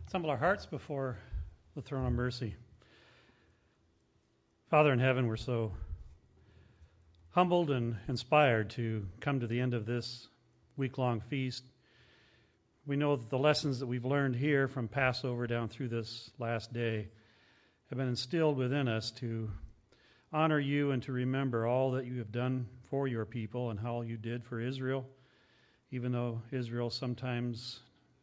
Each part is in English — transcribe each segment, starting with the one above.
Let's humble our hearts before the throne of mercy. Father in heaven, we're so humbled and inspired to come to the end of this week-long feast. We know that the lessons that we've learned here from Passover down through this last day have been instilled within us to honor you and to remember all that you have done for your people and how you did for Israel, even though Israel sometimes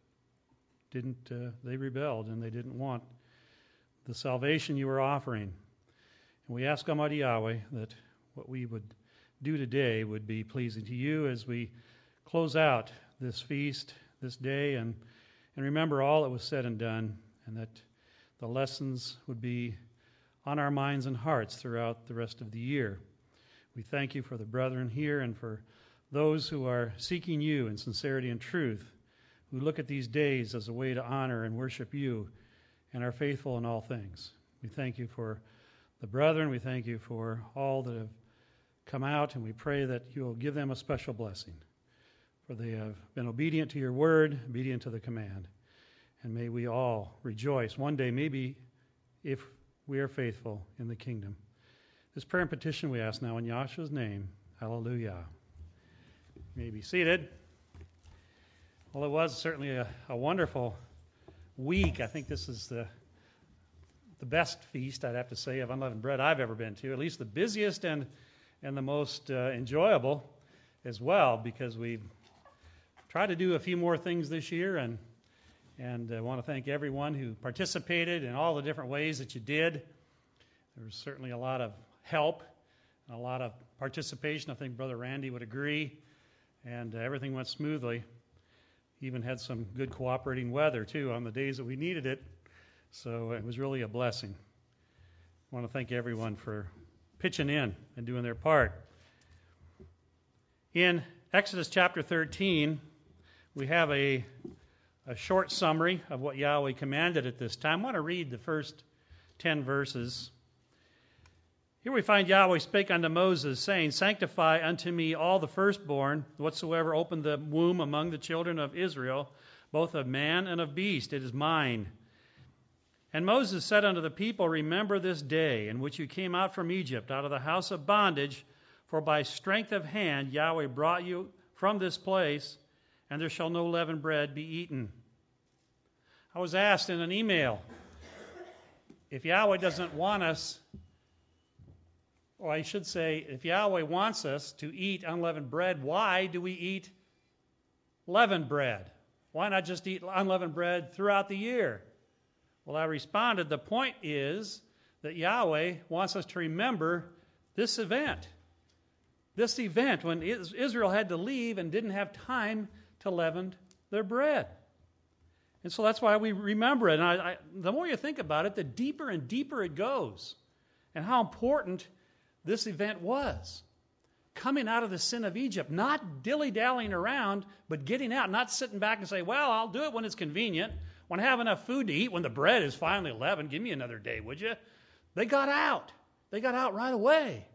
they rebelled and they didn't want the salvation you were offering. And we ask Almighty Yahweh that what we would do today would be pleasing to you as we close out this feast, this day, and remember all that was said and done, and that the lessons would be on our minds and hearts throughout the rest of the year. We thank you for the brethren here and for those who are seeking you in sincerity and truth, who look at these days as a way to honor and worship you and are faithful in all things. We thank you for the brethren. We thank you for all that have come out, and we pray that you will give them a special blessing, for they have been obedient to your word, obedient to the command. And may we all rejoice one day, maybe if we are faithful in the kingdom. This prayer and petition we ask now in Yahshua's name. Hallelujah. You may be seated. Well, it was certainly a wonderful week. I think this is the best feast, I'd have to say, of unleavened bread I've ever been to, at least the busiest and the most enjoyable as well, because we've tried to do a few more things this year, and I want to thank everyone who participated in all the different ways that you did. There was certainly a lot of help and a lot of participation. I think Brother Randy would agree, and everything went smoothly. Even had some good cooperating weather, too, on the days that we needed it. So it was really a blessing. I want to thank everyone for pitching in and doing their part. In Exodus chapter 13, we have a short summary of what Yahweh commanded at this time. I want to read the first 10 verses. Here we find Yahweh spake unto Moses, saying, Sanctify unto me all the firstborn, whatsoever opened the womb among the children of Israel, both of man and of beast, it is mine. And Moses said unto the people, Remember this day in which you came out from Egypt, out of the house of bondage, for by strength of hand Yahweh brought you from this place, and there shall no leavened bread be eaten. I was asked in an email, if Yahweh doesn't want us, or I should say, if Yahweh wants us to eat unleavened bread, why do we eat leavened bread? Why not just eat unleavened bread throughout the year? Well, I responded, the point is that Yahweh wants us to remember this event. This event when Israel had to leave and didn't have time to leaven their bread. And so that's why we remember it. And the more you think about it, the deeper and deeper it goes. And how important this event was. Coming out of the sin of Egypt, not dilly-dallying around, but getting out, not sitting back and say, well, I'll do it when it's convenient, when I have enough food to eat, when the bread is finally leavened, give me another day, would you? They got out. They got out right away.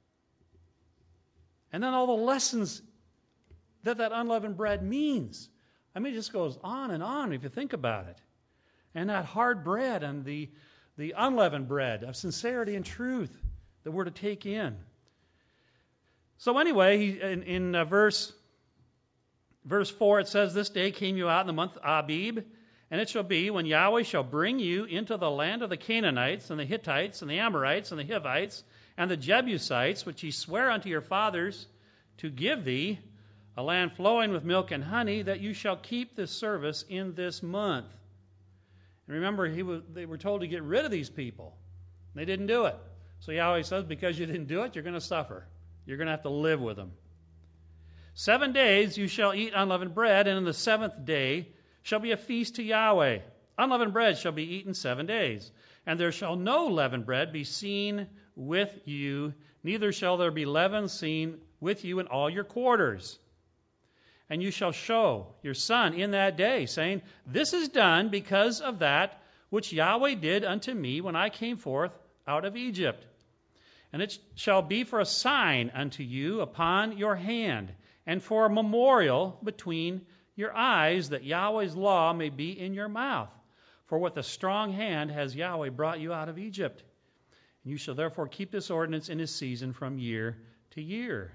And then all the lessons that unleavened bread means. I mean, it just goes on if you think about it. And that hard bread and the unleavened bread of sincerity and truth that we're to take in. So anyway, in verse 4, it says, This day came you out in the month Abib, and it shall be when Yahweh shall bring you into the land of the Canaanites, and the Hittites, and the Amorites, and the Hivites, and the Jebusites, which he sware unto your fathers to give thee, a land flowing with milk and honey, that you shall keep this service in this month. And remember, they were told to get rid of these people. They didn't do it. So Yahweh says, because you didn't do it, you're going to suffer. You're going to have to live with them. 7 days you shall eat unleavened bread, and in the 7th day shall be a feast to Yahweh. Unleavened bread shall be eaten 7 days. And there shall no leavened bread be seen with you, neither shall there be leaven seen with you in all your quarters. And you shall show your son in that day, saying, This is done because of that which Yahweh did unto me when I came forth out of Egypt. And it shall be for a sign unto you upon your hand, and for a memorial between your eyes, that Yahweh's law may be in your mouth. For with a strong hand has Yahweh brought you out of Egypt. And you shall therefore keep this ordinance in his season from year to year.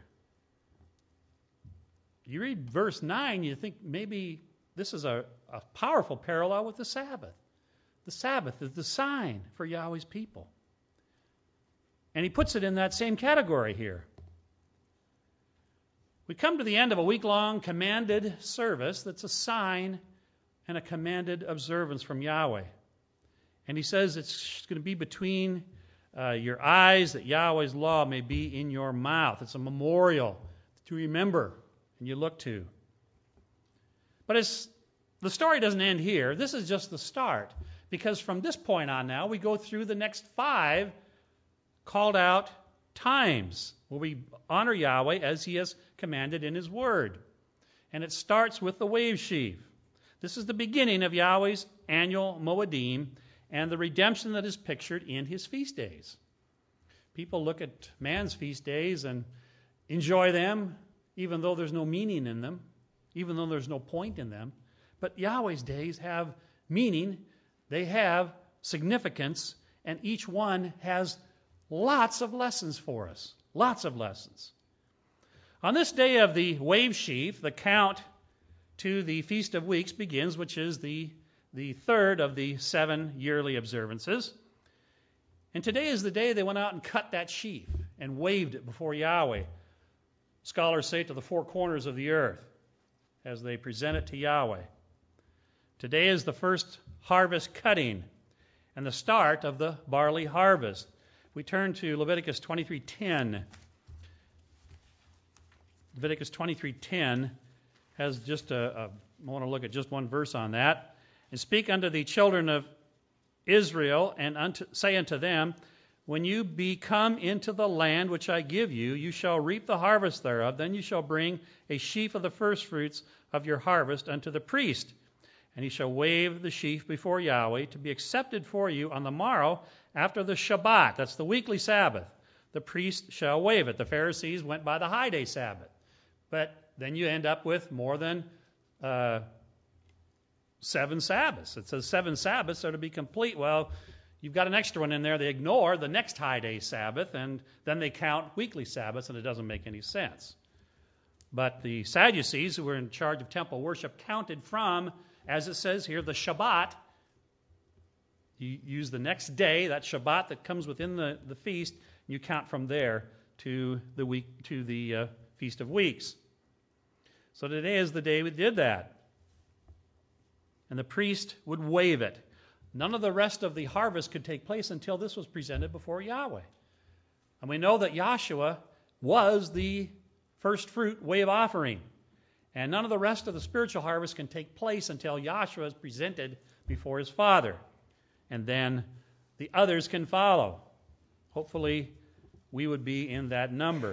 You read verse 9, you think maybe this is a powerful parallel with the Sabbath. The Sabbath is the sign for Yahweh's people. And he puts it in that same category here. We come to the end of a week-long commanded service that's a sign and a commanded observance from Yahweh. And he says it's going to be between your eyes, that Yahweh's law may be in your mouth. It's a memorial to remember and you look to. But the story doesn't end here. This is just the start. Because from this point on now, we go through the next 5 called out times where we honor Yahweh as he has commanded in his word. And it starts with the wave sheaf. This is the beginning of Yahweh's annual Moedim and the redemption that is pictured in his feast days. People look at man's feast days and enjoy them, even though there's no meaning in them, even though there's no point in them. But Yahweh's days have meaning, they have significance, and each one has lots of lessons for us. Lots of lessons. On this day of the wave sheaf, the count to the Feast of Weeks begins, which is the third of the 7 yearly observances. And today is the day they went out and cut that sheaf and waved it before Yahweh. Scholars say to the 4 corners of the earth as they present it to Yahweh. Today is the first harvest cutting and the start of the barley harvest. We turn to Leviticus 23:10. Leviticus 23:10 has just I want to look at just one verse on that. And speak unto the children of Israel, and say unto them, when you be come into the land which I give you, you shall reap the harvest thereof. Then you shall bring a sheaf of the firstfruits of your harvest unto the priest. And he shall wave the sheaf before Yahweh to be accepted for you on the morrow after the Shabbat. That's the weekly Sabbath. The priest shall wave it. The Pharisees went by the high day Sabbath. But then you end up with more than 7 Sabbaths. It says 7 Sabbaths are to be complete. Well, you've got an extra one in there. They ignore the next high day Sabbath, and then they count weekly Sabbaths, and it doesn't make any sense. But the Sadducees, who were in charge of temple worship, counted from, as it says here, the Shabbat. You use the next day, that Shabbat that comes within the feast, and you count from there to the Feast of Weeks. So today is the day we did that. And the priest would wave it. None of the rest of the harvest could take place until this was presented before Yahweh. And we know that Yahshua was the first fruit wave offering. And none of the rest of the spiritual harvest can take place until Yahshua is presented before his Father. And then the others can follow. Hopefully, we would be in that number.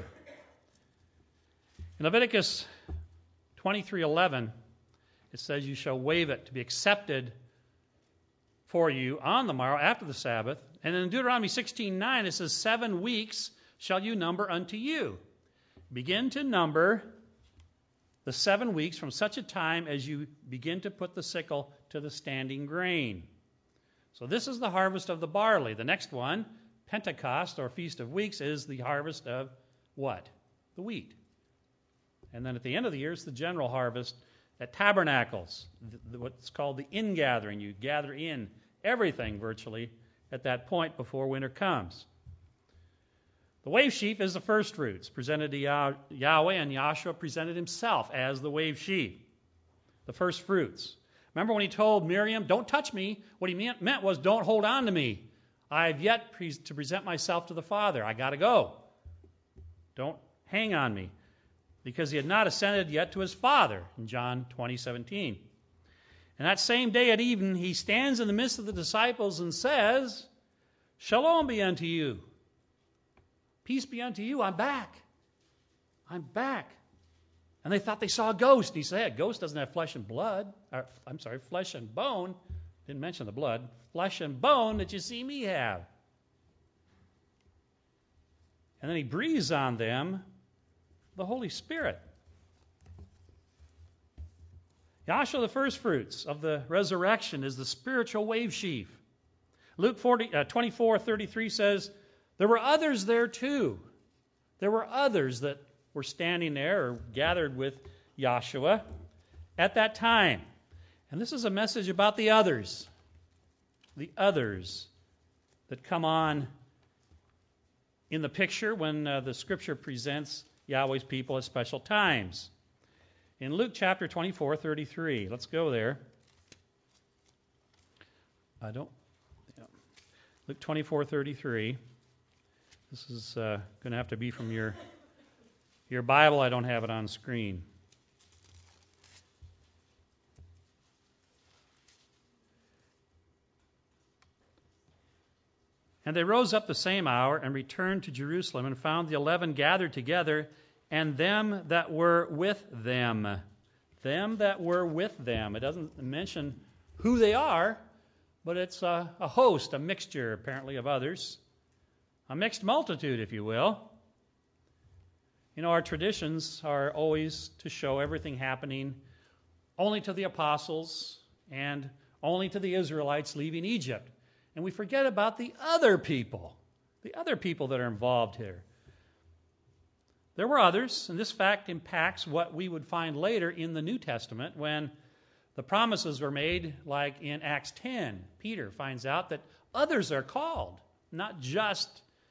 In Leviticus 23:11, it says, you shall wave it to be accepted for you on the morrow after the Sabbath. And in Deuteronomy 16:9, it says, 7 weeks shall you number unto you. Begin to number the 7 weeks from such a time as you begin to put the sickle to the standing grain. So this is the harvest of the barley. The next one, Pentecost or Feast of Weeks, is the harvest of what? The wheat. And then at the end of the year, it's the general harvest at Tabernacles, what's called the ingathering. You gather in everything virtually at that point before winter comes. The wave sheaf is the first fruits presented to Yahweh, and Yahshua presented himself as the wave sheaf, the first fruits. Remember when he told Miriam, don't touch me? What he meant was, don't hold on to me. I have yet to present myself to the Father. I got to go. Don't hang on me. Because he had not ascended yet to his Father, in John 20:17. And that same day at even, he stands in the midst of the disciples and says, Shalom be unto you. Peace be unto you. I'm back. I'm back. And they thought they saw a ghost. And he said, a ghost doesn't have flesh and blood. Flesh and bone. Didn't mention the blood. Flesh and bone that you see me have. And then he breathes on them the Holy Spirit. Yahshua, the first fruits of the resurrection, is the spiritual wave sheaf. Luke 24:33 says, there were others there too. There were others that were standing there or gathered with Yahshua at that time. And this is a message about the others that come on in the picture when the Scripture presents Yahweh's people at special times. In Luke chapter 24:33, let's go there. Luke 24:33. This is going to have to be from your Bible. I don't have it on screen. And they rose up the same hour and returned to Jerusalem and found the 11 gathered together and them that were with them. Them that were with them. It doesn't mention who they are, but it's a host, a mixture apparently of others. A mixed multitude, if you will. You know, our traditions are always to show everything happening only to the apostles and only to the Israelites leaving Egypt. And we forget about the other people that are involved here. There were others, and this fact impacts what we would find later in the New Testament when the promises were made, like in Acts 10. Peter finds out that others are called, not just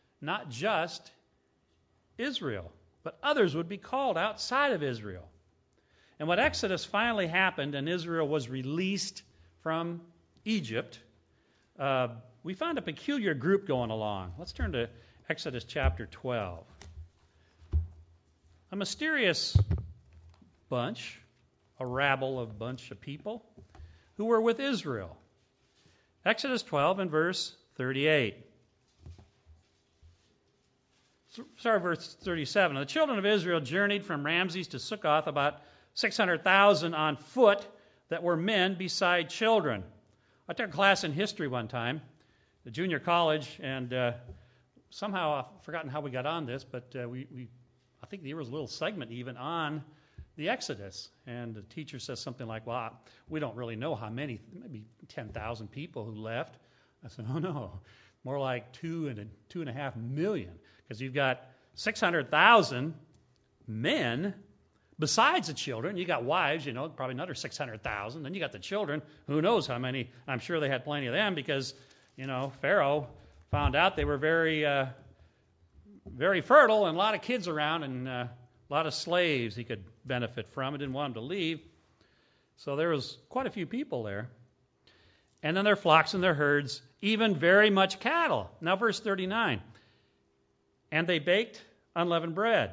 Israel, but others would be called outside of Israel. And when Exodus finally happened and Israel was released from Egypt, we found a peculiar group going along. Let's turn to Exodus chapter 12. A mysterious bunch, a rabble of bunch of people who were with Israel. Exodus 12 and verse 38. Verse 37. The children of Israel journeyed from Ramses to Succoth, about 600,000 on foot that were men beside children. I took a class in history one time, the junior college, and somehow I've forgotten how we got on this, but I think there was a little segment even on the Exodus, and the teacher says something like, well, we don't really know how many, maybe 10,000 people who left. I said, oh no, more like 2.5 million, because you've got 600,000 men besides the children. You got wives, probably another 600,000. Then you got the children. Who knows how many? I'm sure they had plenty of them because, Pharaoh found out they were very, very fertile and a lot of kids around and a lot of slaves he could benefit from. He didn't want them to leave. So there was quite a few people there. And then their flocks and their herds, even very much cattle. Now verse 39. And they baked unleavened bread.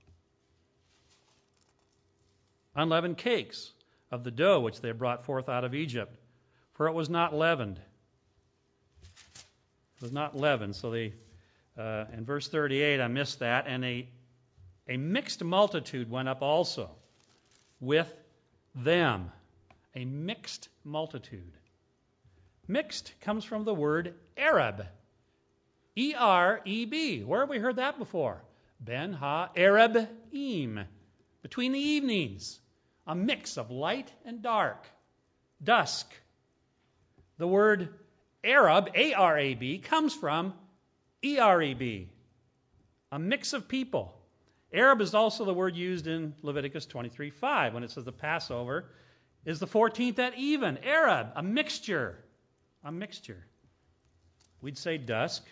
Unleavened cakes of the dough which they had brought forth out of Egypt, for it was not leavened. It was not leavened. So they, in verse 38, I missed that, and a mixed multitude went up also with them. A mixed multitude. Mixed comes from the word Arab. E-R-E-B. Where have we heard that before? Ben ha-Arab-im. Between the evenings. A mix of light and dark. Dusk. The word Arab, A-R-A-B, comes from E-R-E-B. A mix of people. Arab is also the word used in Leviticus 23:5 when it says the Passover is the 14th at even. Arab, a mixture. A mixture. We'd say dusk.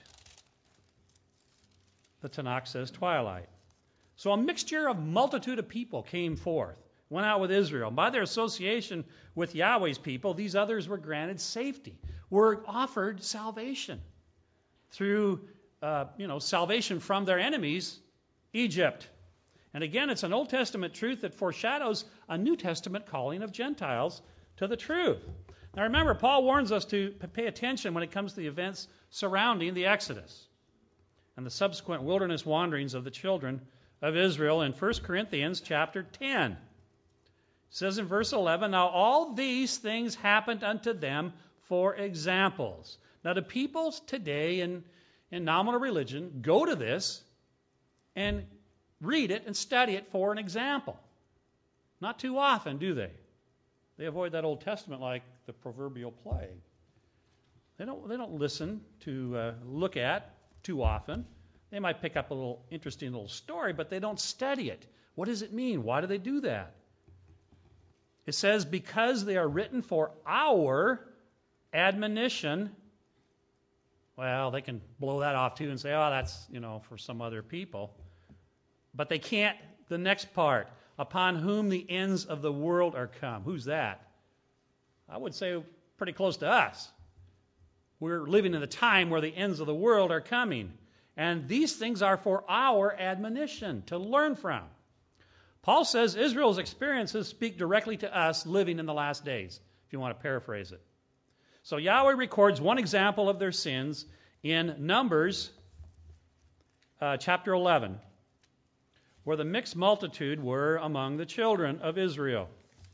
The Tanakh says twilight. So a mixture of multitude of people came forth, went out with Israel. By their association with Yahweh's people, these others were granted safety, were offered salvation through, salvation from their enemies, Egypt. And again, it's an Old Testament truth that foreshadows a New Testament calling of Gentiles to the truth. Now remember, Paul warns us to pay attention when it comes to the events surrounding the Exodus and the subsequent wilderness wanderings of the children of Israel in 1 Corinthians chapter 10. It says in verse 11, now all these things happened unto them for examples. Now the peoples today in nominal religion go to this and read it and study it for an example. Not too often, do they? They avoid that Old Testament like the proverbial plague. They don't listen to look at too often. They might pick up a little interesting little story, but they don't study it. What does it mean? Why do they do that? It says, because they are written for our admonition. Well, they can blow that off too and say, oh, that's, for some other people. But they can't, the next part, upon whom the ends of the world are come. Who's that? I would say pretty close to us. We're living in a time where the ends of the world are coming. And these things are for our admonition, to learn from. Paul says Israel's experiences speak directly to us living in the last days, if you want to paraphrase it. So Yahweh records one example of their sins in Numbers chapter 11, where the mixed multitude were among the children of Israel.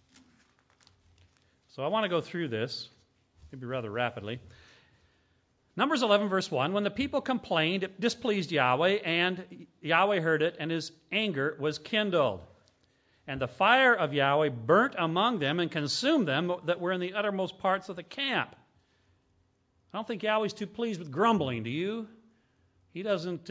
So I want to go through this, maybe rather rapidly. Numbers 11, verse 1, when the people complained, it displeased Yahweh, and Yahweh heard it, and his anger was kindled. And the fire of Yahweh burnt among them and consumed them that were in the uttermost parts of the camp. I don't think Yahweh's too pleased with grumbling, do you? He doesn't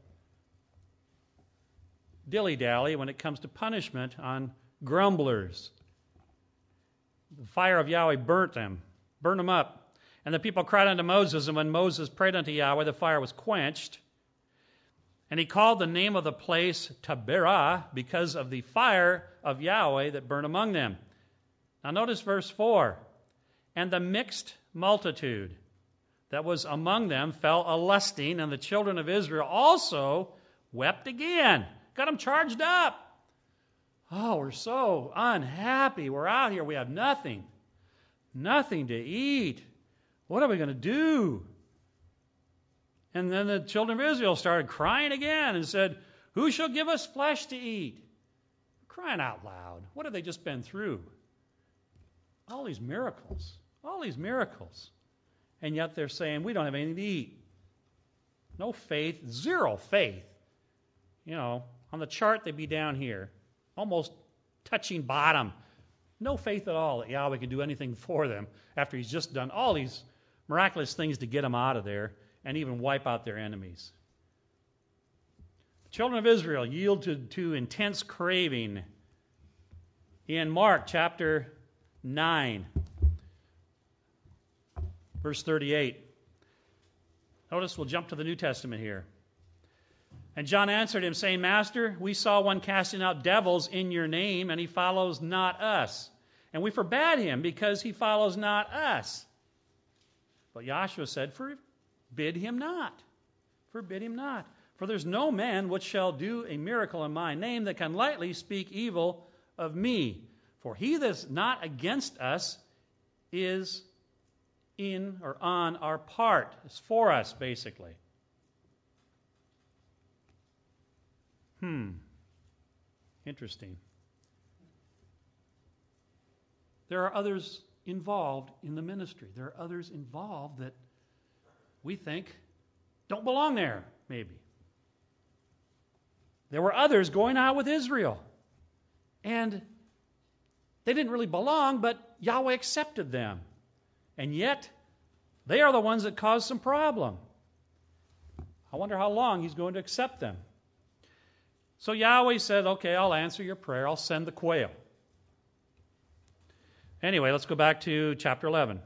dilly-dally when it comes to punishment on grumblers. The fire of Yahweh burnt them up. And the people cried unto Moses, and when Moses prayed unto Yahweh, the fire was quenched. And he called the name of the place Taberah, because of the fire of Yahweh that burned among them. Now notice verse 4. And the mixed multitude that was among them fell a-lusting, and the children of Israel also wept again. Got them charged up. Oh, we're so unhappy. We're out here. We have nothing. Nothing to eat. What are we going to do? And then the children of Israel started crying again and said, who shall give us flesh to eat? Crying out loud. What have they just been through? All these miracles. All these miracles. And yet they're saying, we don't have anything to eat. No faith. Zero faith. On the chart they'd be down here. Almost touching bottom. No faith at all that Yahweh can do anything for them after he's just done all these miraculous things to get them out of there and even wipe out their enemies. The children of Israel yielded to intense craving. In Mark chapter 9, verse 38. Notice we'll jump to the New Testament here. And John answered him, saying, Master, we saw one casting out devils in your name, and he follows not us. And we forbade him, because he follows not us. But Joshua said, Forbid him not. Forbid him not. For there's no man which shall do a miracle in my name that can lightly speak evil of me. For he that's not against us is in or on our part. It's for us, basically. Interesting. There are others involved in the ministry. There are others involved that we think don't belong there, maybe. There were others going out with Israel. And they didn't really belong, but Yahweh accepted them. And yet, they are the ones that caused some problem. I wonder how long he's going to accept them. So Yahweh said, okay, I'll answer your prayer. I'll send the quail. Anyway, let's go back to chapter 11.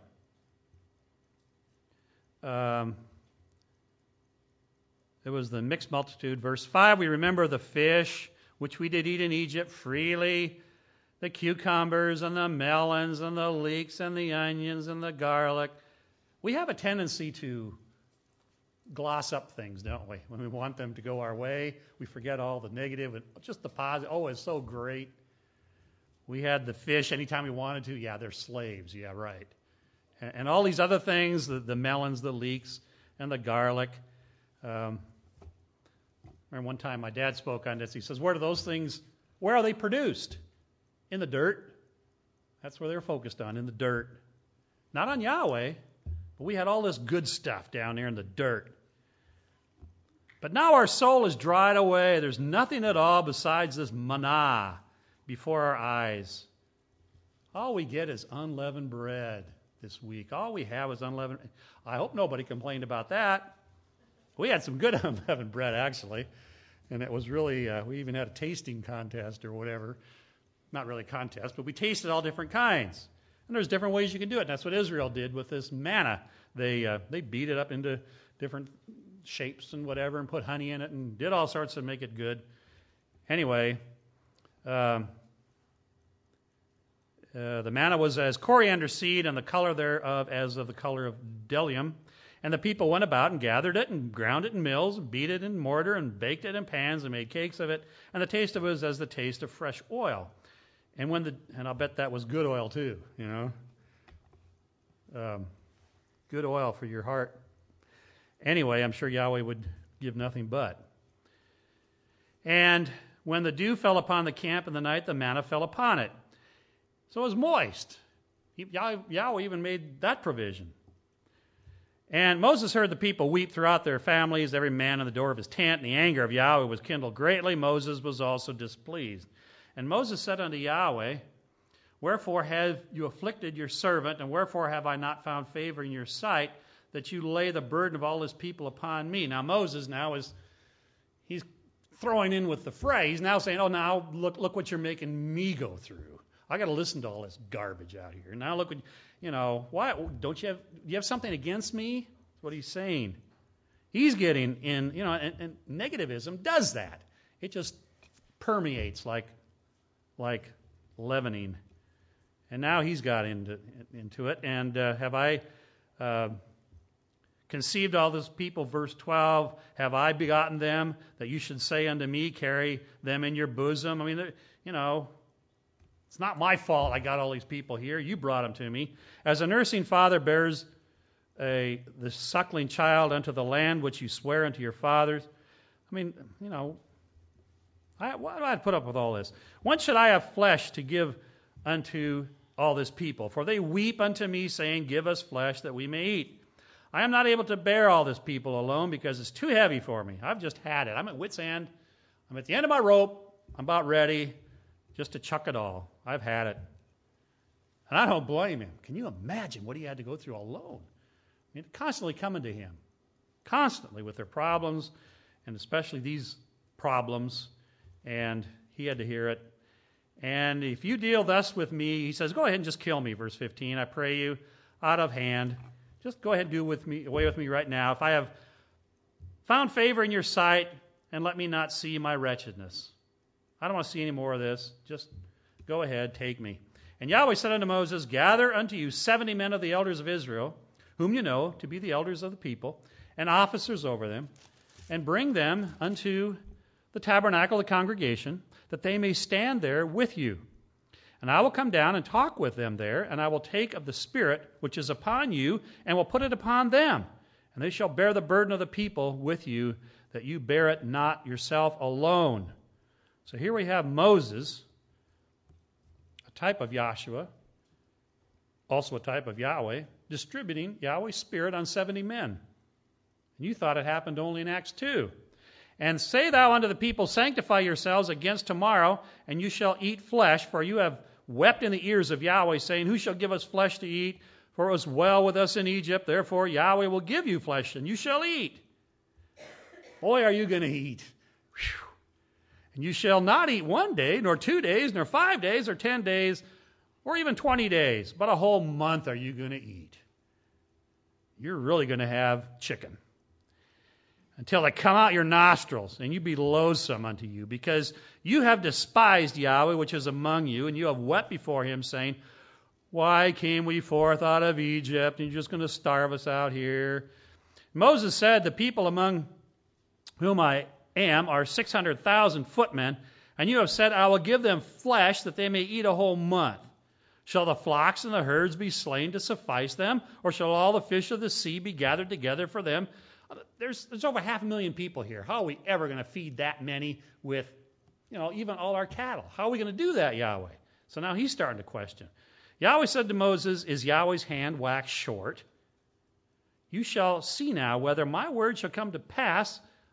It was the mixed multitude. Verse 5, we remember the fish, which we did eat in Egypt freely, the cucumbers and the melons and the leeks and the onions and the garlic. We have a tendency to gloss up things, don't we? When we want them to go our way, we forget all the negative and just the positive. Oh, it's so great. We had the fish anytime we wanted to. Yeah, they're slaves. Yeah, right. And all these other things, the melons, the leeks, and the garlic. Remember one time my dad spoke on this. He says, where are they produced? In the dirt. That's where they're focused on, in the dirt. Not on Yahweh, but we had all this good stuff down there in the dirt. But now our soul is dried away. There's nothing at all besides this manna before our eyes. All we get is unleavened bread this week. All we have is unleavened. I hope nobody complained about that. We had some good unleavened bread, actually. And it was really, we even had a tasting contest or whatever. Not really a contest, but we tasted all different kinds. And there's different ways you can do it. And that's what Israel did with this manna. They beat it up into different shapes and whatever and put honey in it and did all sorts to make it good. Anyway, the manna was as coriander seed, and the color thereof as of the color of bdellium. And the people went about and gathered it and ground it in mills, and beat it in mortar, and baked it in pans, and made cakes of it. And the taste of it was as the taste of fresh oil. And I'll bet that was good oil too, good oil for your heart. Anyway, I'm sure Yahweh would give nothing but. And when the dew fell upon the camp in the night, the manna fell upon it. So it was moist. Yahweh even made that provision. And Moses heard the people weep throughout their families, every man in the door of his tent, and the anger of Yahweh was kindled greatly. Moses was also displeased. And Moses said unto Yahweh, Wherefore have you afflicted your servant, and wherefore have I not found favor in your sight, that you lay the burden of all this people upon me? Now Moses he's throwing in with the fray. He's now saying, now look what you're making me go through. I got to listen to all this garbage out here. Now look what, why do you have something against me? That's what he's saying. He's getting in, and negativism does that. It just permeates like leavening. And now he's got into it. And have I conceived all this people? Verse 12, have I begotten them, that you should say unto me, carry them in your bosom? I mean, it's not my fault I got all these people here. You brought them to me. As a nursing father bears the suckling child unto the land which you swear unto your fathers. I mean, why do I put up with all this? When should I have flesh to give unto all this people? For they weep unto me, saying, Give us flesh that we may eat. I am not able to bear all this people alone, because it's too heavy for me. I've just had it. I'm at wit's end. I'm at the end of my rope. I'm about ready just to chuck it all. I've had it. And I don't blame him. Can you imagine what he had to go through alone? I mean, constantly coming to him. Constantly with their problems, and especially these problems. And he had to hear it. And if you deal thus with me, he says, go ahead and just kill me, verse 15. I pray you, out of hand. Just go ahead and do away with me right now. If I have found favor in your sight, and let me not see my wretchedness. I don't want to see any more of this. Just go ahead, take me. And Yahweh said unto Moses, Gather unto you 70 men of the elders of Israel, whom you know to be the elders of the people, and officers over them, and bring them unto the tabernacle of the congregation, that they may stand there with you. And I will come down and talk with them there, and I will take of the Spirit which is upon you, and will put it upon them. And they shall bear the burden of the people with you, that you bear it not yourself alone. So here we have Moses, a type of Yahshua, also a type of Yahweh, distributing Yahweh's Spirit on 70 men. And you thought it happened only in Acts 2. And say thou unto the people, Sanctify yourselves against tomorrow, and you shall eat flesh, for you have wept in the ears of Yahweh, saying, Who shall give us flesh to eat? For it was well with us in Egypt. Therefore Yahweh will give you flesh, and you shall eat. Boy, are you going to eat. Whew. And you shall not eat 1 day, nor 2 days, nor 5 days, or 10 days, or even 20 days, but a whole month are you going to eat. You're really going to have chicken until they come out your nostrils, and you be loathsome unto you, because you have despised Yahweh which is among you, and you have wept before him, saying, Why came we forth out of Egypt, and you're just going to starve us out here? Moses said, The people among whom I am are 600,000 footmen, and you have said, I will give them flesh that they may eat a whole month. Shall the flocks and the herds be slain to suffice them, or shall all the fish of the sea be gathered together for them? There's over 500,000 people here. How are we ever going to feed that many with, even all our cattle? How are we going to do that, Yahweh? So now he's starting to question. Yahweh said to Moses, Is Yahweh's hand waxed short? You shall see now whether my word shall come to pass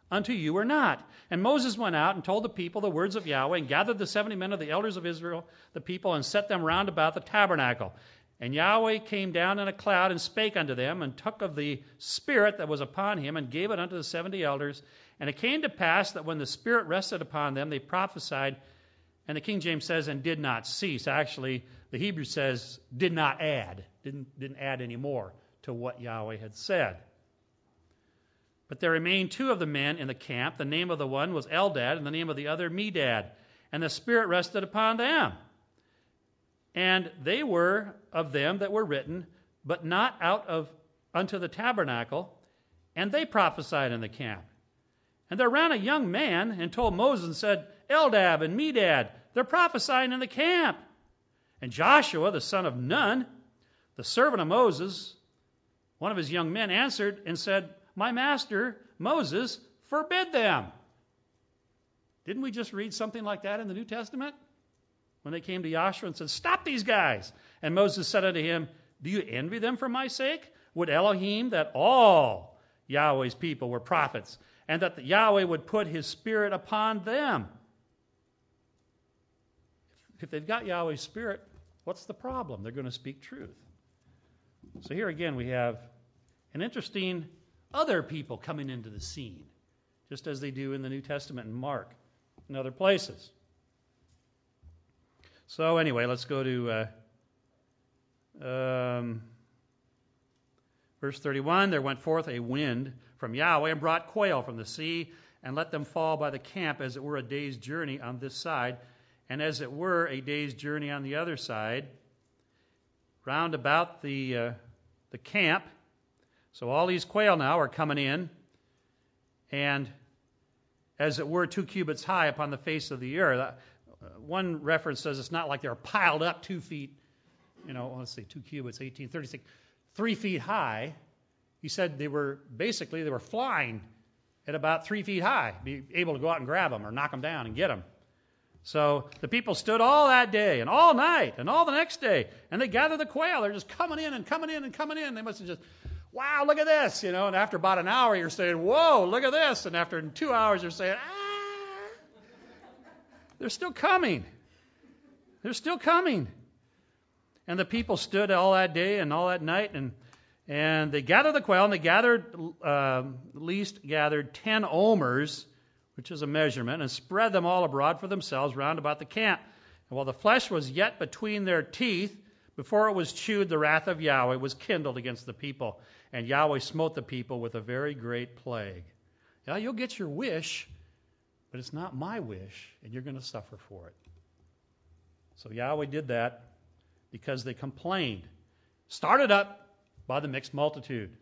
unto you or not? And Moses went out and told the people the words of Yahweh, and gathered the 70 men of the elders of Israel, the people, and set them round about the tabernacle. And Yahweh came down in a cloud and spake unto them, and took of the Spirit that was upon him, and gave it unto the 70 elders. And it came to pass that when the Spirit rested upon them, they prophesied. And the King James says, and did not cease. Actually, the Hebrew says, did not add. Didn't add any more to what Yahweh had said. But there remained 2 of the men in the camp. The name of the one was Eldad, and the name of the other Medad. And the Spirit rested upon them. And they were of them that were written, but not out of unto the tabernacle. And they prophesied in the camp. And there ran a young man and told Moses and said, Eldad and Medad, they're prophesying in the camp. And Joshua, the son of Nun, the servant of Moses, one of his young men, answered and said, my master, Moses, forbid them. Didn't we just read something like that in the New Testament? When they came to Joshua and said, stop these guys. And Moses said unto him, do you envy them for my sake? Would Elohim that all Yahweh's people were prophets, and that Yahweh would put his Spirit upon them? If they've got Yahweh's Spirit, what's the problem? They're going to speak truth. So here again we have an interesting other people coming into the scene, just as they do in the New Testament in Mark and other places. So anyway, let's go to verse 31. There went forth a wind from Yahweh and brought quail from the sea, and let them fall by the camp as it were a day's journey on this side, and as it were a day's journey on the other side, round about the camp. So all these quail now are coming in, and as it were 2 cubits high upon the face of the earth. One reference says it's not like they're piled up 2 feet, let's see, 2 cubits, 18, 36, 3 feet high. He said they were flying at about 3 feet high, be able to go out and grab them or knock them down and get them. So the people stood all that day and all night and all the next day, and they gathered the quail. They're just coming in and coming in and coming in. They must have just, wow, look at this, and after about an hour you're saying, whoa, look at this, and after 2 hours you're saying, they're still coming. They're still coming. And the people stood all that day and all that night, and they gathered the quail, and they gathered 10 omers, which is a measurement, and spread them all abroad for themselves round about the camp. And while the flesh was yet between their teeth, before it was chewed, the wrath of Yahweh was kindled against the people. And Yahweh smote the people with a very great plague. Now, you'll get your wish, but it's not my wish, and you're going to suffer for it. So Yahweh did that because they complained. Started up by the mixed multitude.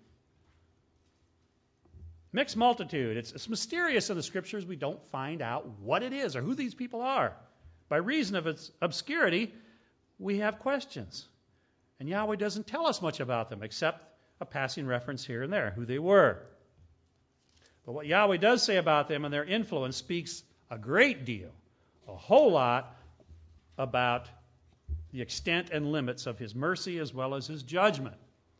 Mixed multitude. It's mysterious in the Scriptures. We don't find out what it is or who these people are. By reason of its obscurity, we have questions. And Yahweh doesn't tell us much about them, except a passing reference here and there, who they were. But what Yahweh does say about them and their influence speaks a great deal, a whole lot, about the extent and limits of his mercy as well as his judgment.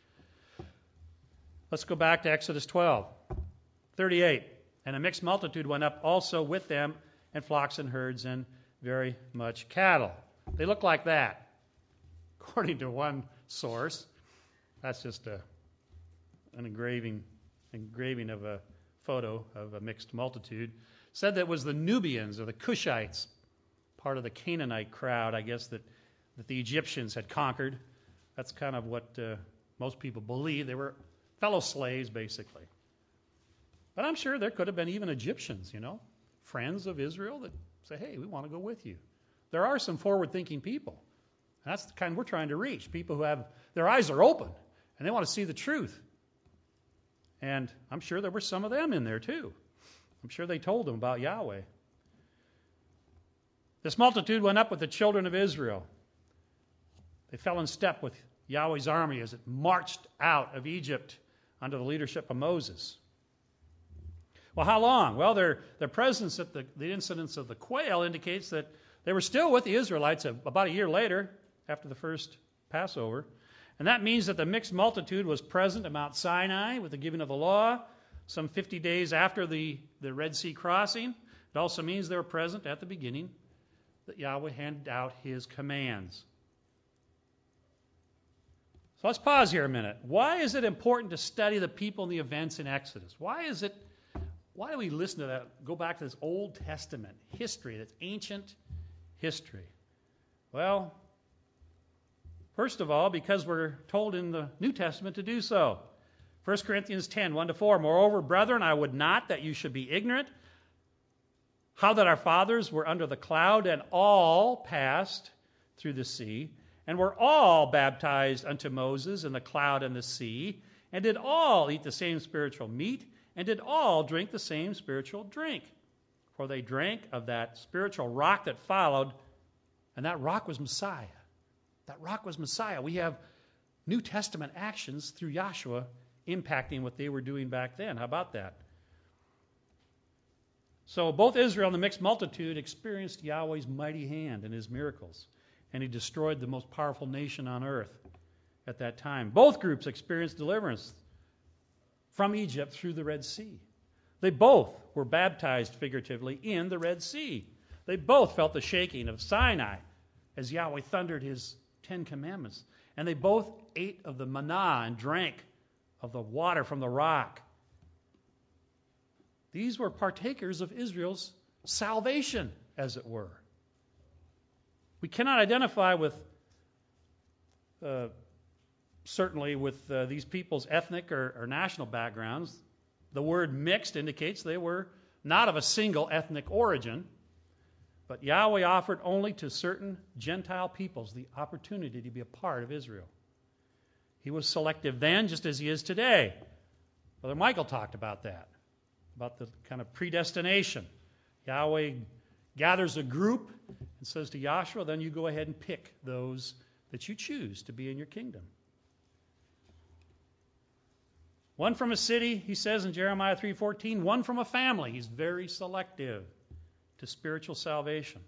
Let's go back to Exodus 12:38. And a mixed multitude went up also with them, and flocks and herds and very much cattle. They look like that. According to one source, that's just an engraving of a photo of a mixed multitude, said that it was the Nubians or the Cushites, part of the Canaanite crowd, I guess, that the Egyptians had conquered. That's kind of what most people believe. They were fellow slaves, basically. But I'm sure there could have been even Egyptians, friends of Israel that say, hey, we want to go with you. There are some forward-thinking people. That's the kind we're trying to reach, people who have their eyes are open, and they want to see the truth. And I'm sure there were some of them in there, too. I'm sure they told them about Yahweh. This multitude went up with the children of Israel. They fell in step with Yahweh's army as it marched out of Egypt under the leadership of Moses. Well, how long? Well, their presence at the incidents of the quail indicates that they were still with the Israelites about a year later, after the first Passover. And that means that the mixed multitude was present at Mount Sinai with the giving of the law, some 50 days after the Red Sea crossing. It also means they were present at the beginning that Yahweh handed out his commands. So let's pause here a minute. Why is it important to study the people and the events in Exodus? Why do we listen to that, go back to this Old Testament history, that's ancient history? Well, first of all, because we're told in the New Testament to do so. 1 Corinthians 10, 1-4, moreover, brethren, I would not that you should be ignorant how that our fathers were under the cloud and all passed through the sea, and were all baptized unto Moses in the cloud and the sea, and did all eat the same spiritual meat, and did all drink the same spiritual drink. For they drank of that spiritual rock that followed, and that rock was Messiah. That rock was Messiah. We have New Testament actions through Yahshua impacting what they were doing back then. How about that? So both Israel and the mixed multitude experienced Yahweh's mighty hand and his miracles, and he destroyed the most powerful nation on earth at that time. Both groups experienced deliverance from Egypt through the Red Sea. They both were baptized figuratively in the Red Sea. They both felt the shaking of Sinai as Yahweh thundered his 10 commandments. And they both ate of the manna and drank of the water from the rock. These were partakers of Israel's salvation, as it were. We cannot identify with, certainly with these people's ethnic or national backgrounds. The word mixed indicates they were not of a single ethnic origin, but Yahweh offered only to certain Gentile peoples the opportunity to be a part of Israel. He was selective then, just as he is today. Brother Michael talked about that, about the kind of predestination. Yahweh gathers a group and says to Yahshua, then you go ahead and pick those that you choose to be in your kingdom. One from a city, he says in Jeremiah 3:14, one from a family. He's very selective to spiritual salvation.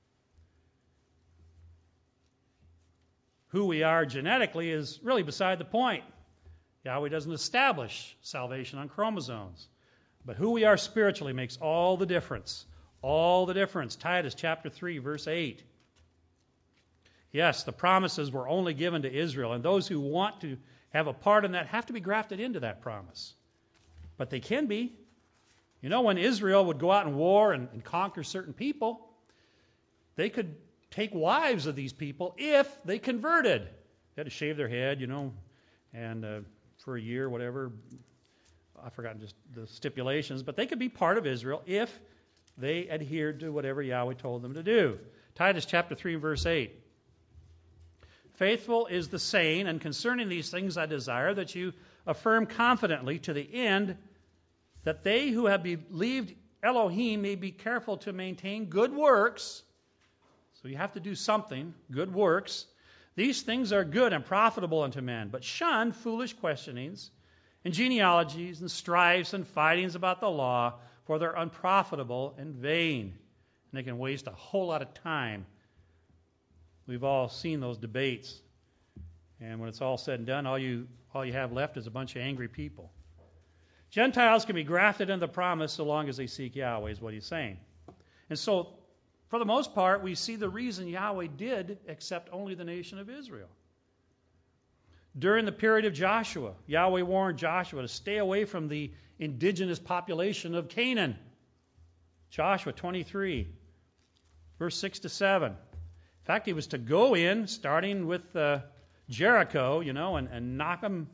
Who we are genetically is really beside the point. Yahweh doesn't establish salvation on chromosomes. But who we are spiritually makes all the difference. All the difference. Titus chapter 3, verse 8. Yes, the promises were only given to Israel, and those who want to have a part in that have to be grafted into that promise. But they can be. You know, when Israel would go out in war and conquer certain people, they could take wives of these people if they converted. They had to shave their head, and for a year, whatever. I've forgotten just the stipulations, but they could be part of Israel if they adhered to whatever Yahweh told them to do. Titus chapter 3, verse 8. Faithful is the saying, and concerning these things I desire that you affirm confidently to the end that they who have believed Elohim may be careful to maintain good works. So you have to do something, good works. These things are good and profitable unto men, but shun foolish questionings and genealogies and strifes and fightings about the law, for they're unprofitable and vain. And they can waste a whole lot of time. We've all seen those debates. And when it's all said and done, all you have left is a bunch of angry people. Gentiles can be grafted into the promise so long as they seek Yahweh, is what he's saying. And so, for the most part, we see the reason Yahweh did accept only the nation of Israel. During the period of Joshua, Yahweh warned Joshua to stay away from the indigenous population of Canaan. Joshua 23, verse 6-7. In fact, he was to go in, starting with Jericho, and knock them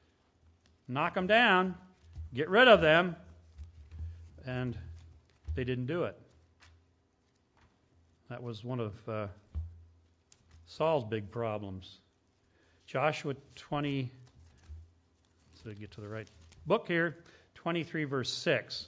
down, get rid of them, and they didn't do it. That was one of Saul's big problems. Joshua 20, so get to the right book here, 23 verse 6.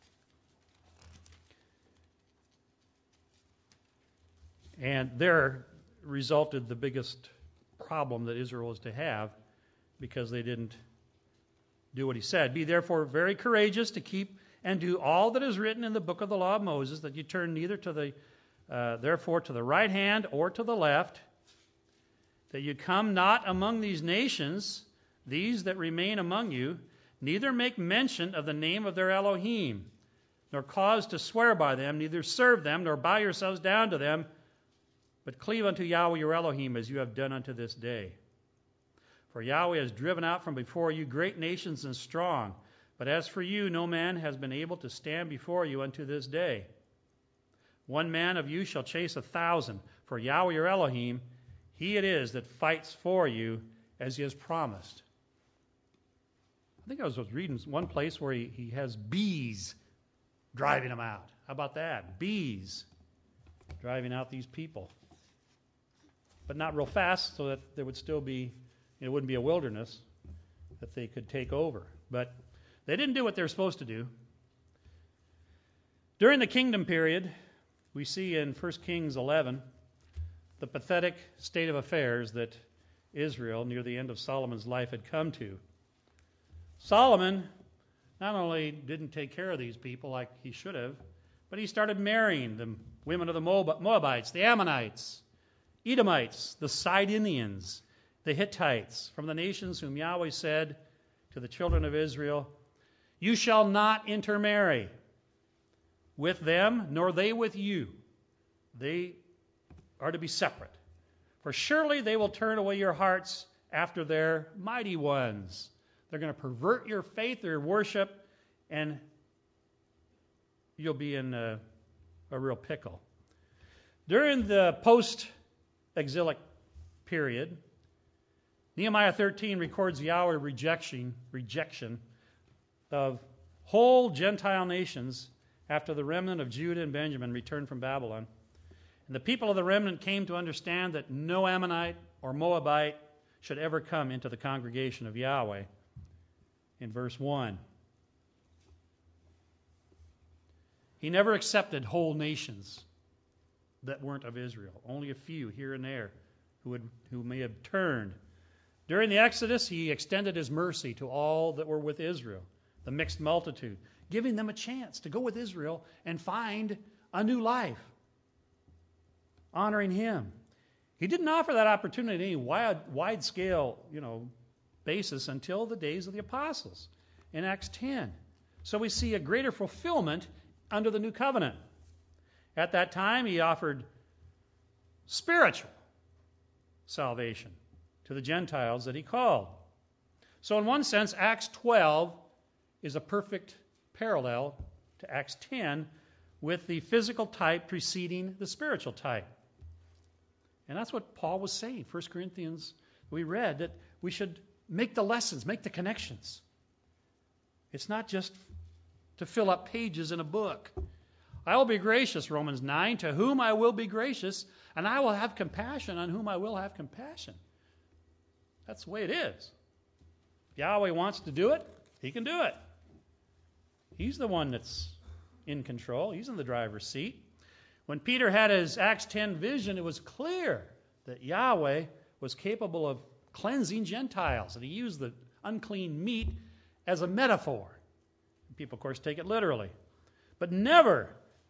And there resulted the biggest problem that Israel was to have because they didn't do what he said. Be therefore very courageous to keep and do all that is written in the book of the law of Moses, that you turn neither to the therefore to the right hand or to the left, that you come not among these nations, these that remain among you, neither make mention of the name of their Elohim, nor cause to swear by them, neither serve them, nor bow yourselves down to them, but cleave unto Yahweh your Elohim, as you have done unto this day. For Yahweh has driven out from before you great nations and strong, but as for you, no man has been able to stand before you unto this day. One man of you shall chase 1,000, for Yahweh your Elohim, he it is that fights for you, as he has promised. I think I was reading one place where he has bees driving them out. How about that? Bees driving out these people. But not real fast, so that there would still be, it wouldn't be a wilderness that they could take over. But they didn't do what they were supposed to do. During the kingdom period, we see in 1 Kings 11 the pathetic state of affairs that Israel, near the end of Solomon's life, had come to. Solomon not only didn't take care of these people like he should have, but he started marrying the women of the Moabites, the Ammonites, Edomites, the Sidonians, the Hittites, from the nations whom Yahweh said to the children of Israel, "You shall not intermarry with them, nor they with you. They are to be separate. For surely they will turn away your hearts after their mighty ones." They're going to pervert your faith, your worship, and you'll be in a real pickle. During the post-exilic period, Nehemiah 13 records Yahweh's rejection of whole Gentile nations after the remnant of Judah and Benjamin returned from Babylon. And the people of the remnant came to understand that no Ammonite or Moabite should ever come into the congregation of Yahweh. In verse 1, he never accepted whole nations that weren't of Israel. Only a few here and there who may have turned. During the Exodus, he extended his mercy to all that were with Israel, the mixed multitude, giving them a chance to go with Israel and find a new life, honoring him. He didn't offer that opportunity in any wide-scale, basis until the days of the apostles in Acts 10. So we see a greater fulfillment under the new covenant. At that time, he offered spiritual salvation to the Gentiles that he called. So in one sense, Acts 12 is a perfect parallel to Acts 10 with the physical type preceding the spiritual type. And that's what Paul was saying. 1 Corinthians, we read that we should make the lessons, make the connections. It's not just to fill up pages in a book. I will be gracious, Romans 9, to whom I will be gracious, and I will have compassion on whom I will have compassion. That's the way it is. If Yahweh wants to do it, he can do it. He's the one that's in control. He's in the driver's seat. When Peter had his Acts 10 vision, it was clear that Yahweh was capable of cleansing Gentiles. And he used the unclean meat as a metaphor. People, of course, take it literally. But never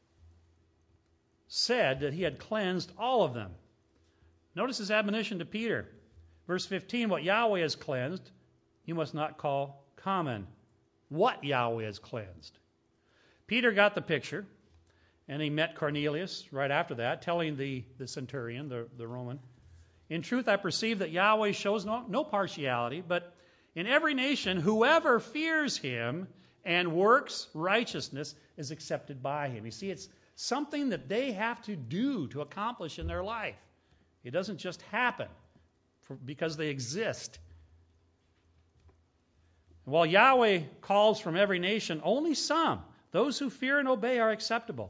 said that he had cleansed all of them. Notice his admonition to Peter. Verse 15, what Yahweh has cleansed, you must not call common. What Yahweh has cleansed. Peter got the picture, and he met Cornelius right after that, telling the centurion, the Roman, "In truth, I perceive that Yahweh shows no partiality, but in every nation, whoever fears him and works righteousness is accepted by him." You see, it's something that they have to do to accomplish in their life. It doesn't just happen because they exist. While Yahweh calls from every nation, only some, those who fear and obey, are acceptable.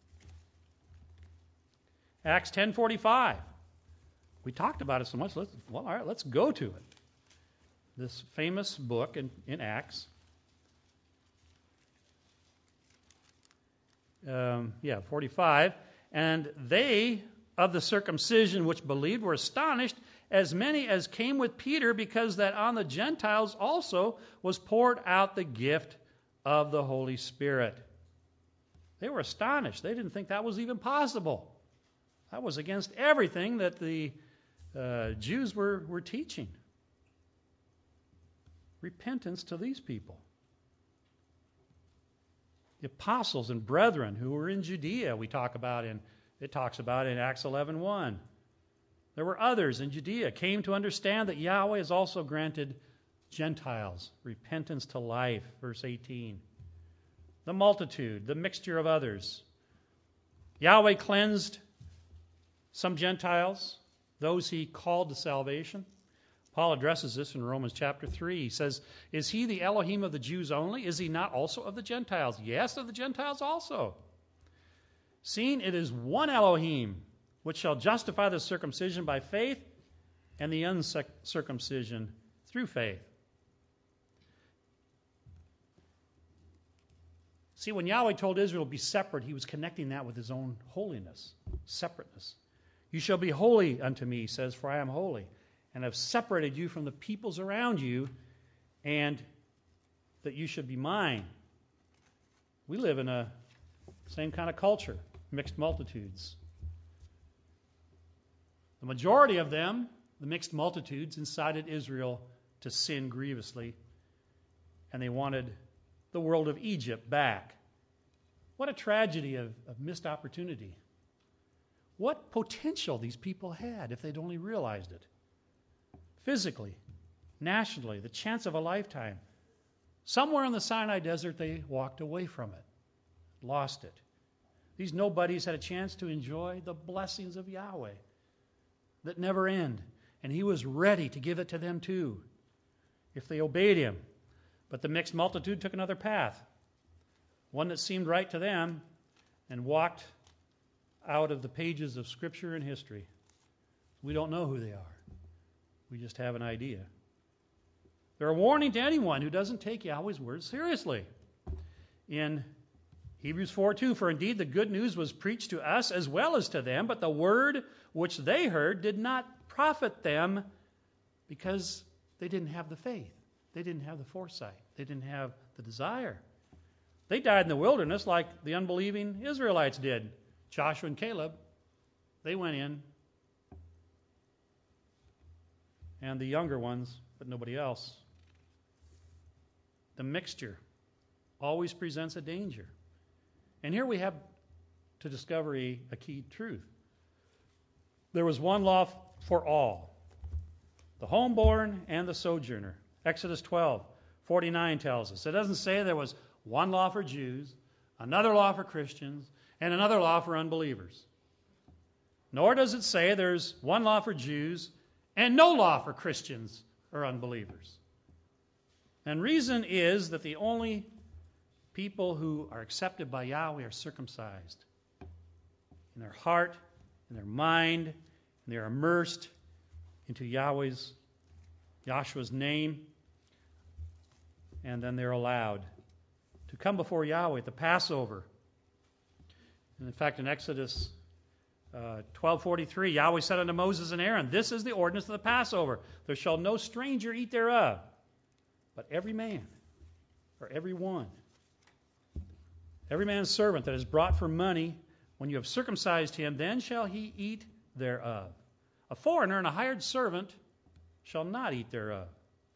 Acts 10:45. We talked about it so much. All right, let's go to it. This famous book in Acts. 45. And they of the circumcision which believed were astonished, as many as came with Peter, because that on the Gentiles also was poured out the gift of the Holy Spirit. They were astonished. They didn't think that was even possible. That was against everything that the Jews were teaching. repentance to these people. The apostles and brethren who were in Judea, it talks about in Acts 11:1. There were others in Judea came to understand that Yahweh has also granted Gentiles repentance to life, verse 18. The multitude, the mixture of others. Yahweh cleansed some Gentiles, those he called to salvation. Paul addresses this in Romans chapter 3. He says, "Is he the Elohim of the Jews only? Is he not also of the Gentiles? Yes, of the Gentiles also. Seeing it is one Elohim, which shall justify the circumcision by faith and the uncircumcision through faith." See, when Yahweh told Israel to be separate, he was connecting that with his own holiness, separateness. "You shall be holy unto me," he says, "for I am holy, and have separated you from the peoples around you, and that you should be mine." We live in a same kind of culture, mixed multitudes. The majority of them, the mixed multitudes, incited Israel to sin grievously, and they wanted the world of Egypt back. What a tragedy of missed opportunity. What potential these people had if they'd only realized it. Physically, nationally, the chance of a lifetime. Somewhere in the Sinai desert, they walked away from it, lost it. These nobodies had a chance to enjoy the blessings of Yahweh that never end, and he was ready to give it to them too, if they obeyed him. But the mixed multitude took another path, one that seemed right to them, and walked out of the pages of Scripture and history. We don't know who they are. We just have an idea. They're a warning to anyone who doesn't take Yahweh's word seriously. In Hebrews 4:2, "For indeed the good news was preached to us as well as to them, but the word which they heard did not profit them because they didn't have the faith. They didn't have the foresight. They didn't have the desire. They died in the wilderness like the unbelieving Israelites did. Joshua and Caleb, they went in, and the younger ones, but nobody else. The mixture always presents a danger. And here we have to discover a key truth. There was one law for all, the homeborn and the sojourner. Exodus 12:49 tells us. It doesn't say there was one law for Jews, another law for Christians, and another law for unbelievers. Nor does it say there's one law for Jews and no law for Christians or unbelievers. And reason is that the only people who are accepted by Yahweh are circumcised in their heart, in their mind, and they're immersed into Yahshua's name, and then they're allowed to come before Yahweh at the Passover. And in fact, in Exodus 12:43, Yahweh said unto Moses and Aaron, "This is the ordinance of the Passover. There shall no stranger eat thereof, but every man, or every one, every man's servant that is brought for money, when you have circumcised him, then shall he eat thereof. A foreigner and a hired servant shall not eat thereof."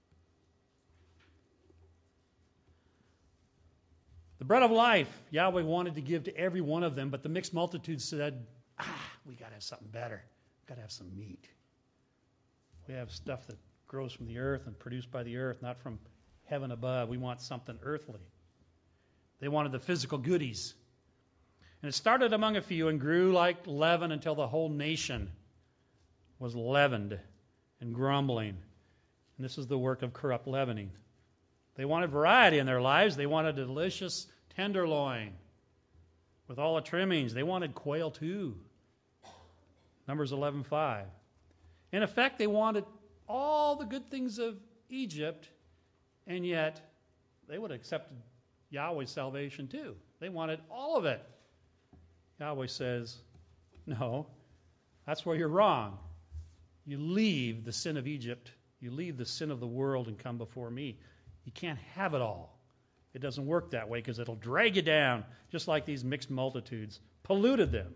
The bread of life Yahweh wanted to give to every one of them, but the mixed multitude said, we got to have something better. We've got to have some meat. We have stuff that grows from the earth and produced by the earth, not from heaven above. We want something earthly. They wanted the physical goodies. And it started among a few and grew like leaven until the whole nation was leavened and grumbling. And this is the work of corrupt leavening. They wanted variety in their lives. They wanted a delicious tenderloin with all the trimmings. They wanted quail too. Numbers 11:5. In effect, they wanted all the good things of Egypt, and yet they would have accepted Yahweh's salvation too. They wanted all of it. Yahweh says, no, that's where you're wrong. You leave the sin of Egypt, you leave the sin of the world and come before me. You can't have it all. It doesn't work that way because it'll drag you down, just like these mixed multitudes polluted them.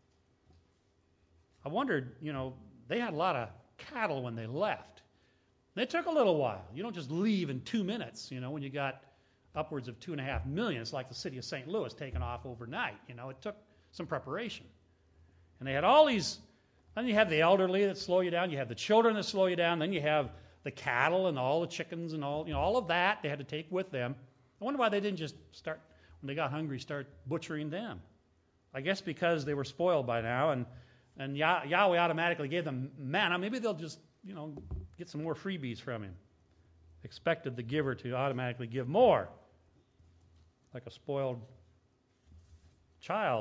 I wondered, they had a lot of cattle when they left. And it took a little while. You don't just leave in 2 minutes, when you got upwards of 2.5 million. It's like the city of St. Louis taking off overnight. It took some preparation. And they had all these, then you have the elderly that slow you down, you have the children that slow you down, then you have the cattle and all the chickens and all of that they had to take with them. I wonder why they didn't just start, when they got hungry, start butchering them. I guess because they were spoiled by now, and Yahweh automatically gave them manna. Maybe they'll just, get some more freebies from him. Expected the giver to automatically give more, like a spoiled child.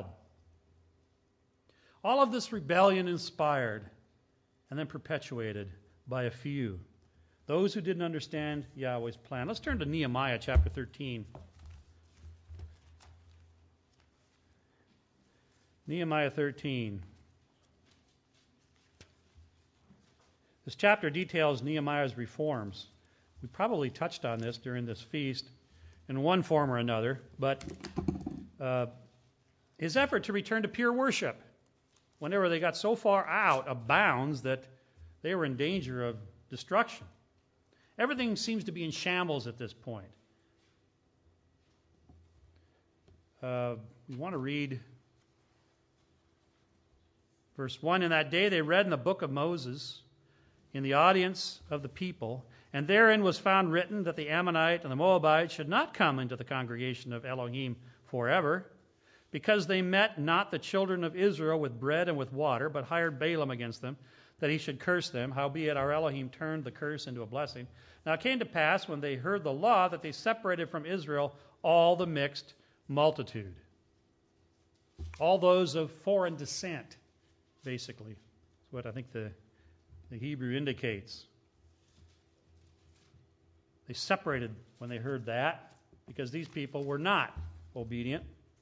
All of this rebellion inspired and then perpetuated by a few, those who didn't understand Yahweh's plan. Let's turn to Nehemiah chapter 13. Nehemiah 13. This chapter details Nehemiah's reforms. We probably touched on this during this feast in one form or another, but his effort to return to pure worship, whenever they got so far out of bounds that they were in danger of destruction. Everything seems to be in shambles at this point. We want to read verse 1. In that day they read in the book of Moses in the audience of the people, and therein was found written that the Ammonite and the Moabite should not come into the congregation of Elohim forever, because they met not the children of Israel with bread and with water, but hired Balaam against them, that he should curse them. Howbeit our Elohim turned the curse into a blessing. Now it came to pass, when they heard the law, that they separated from Israel all the mixed multitude. All those of foreign descent, basically. That's what I think the Hebrew indicates. They separated when they heard that, because these people were not obedient.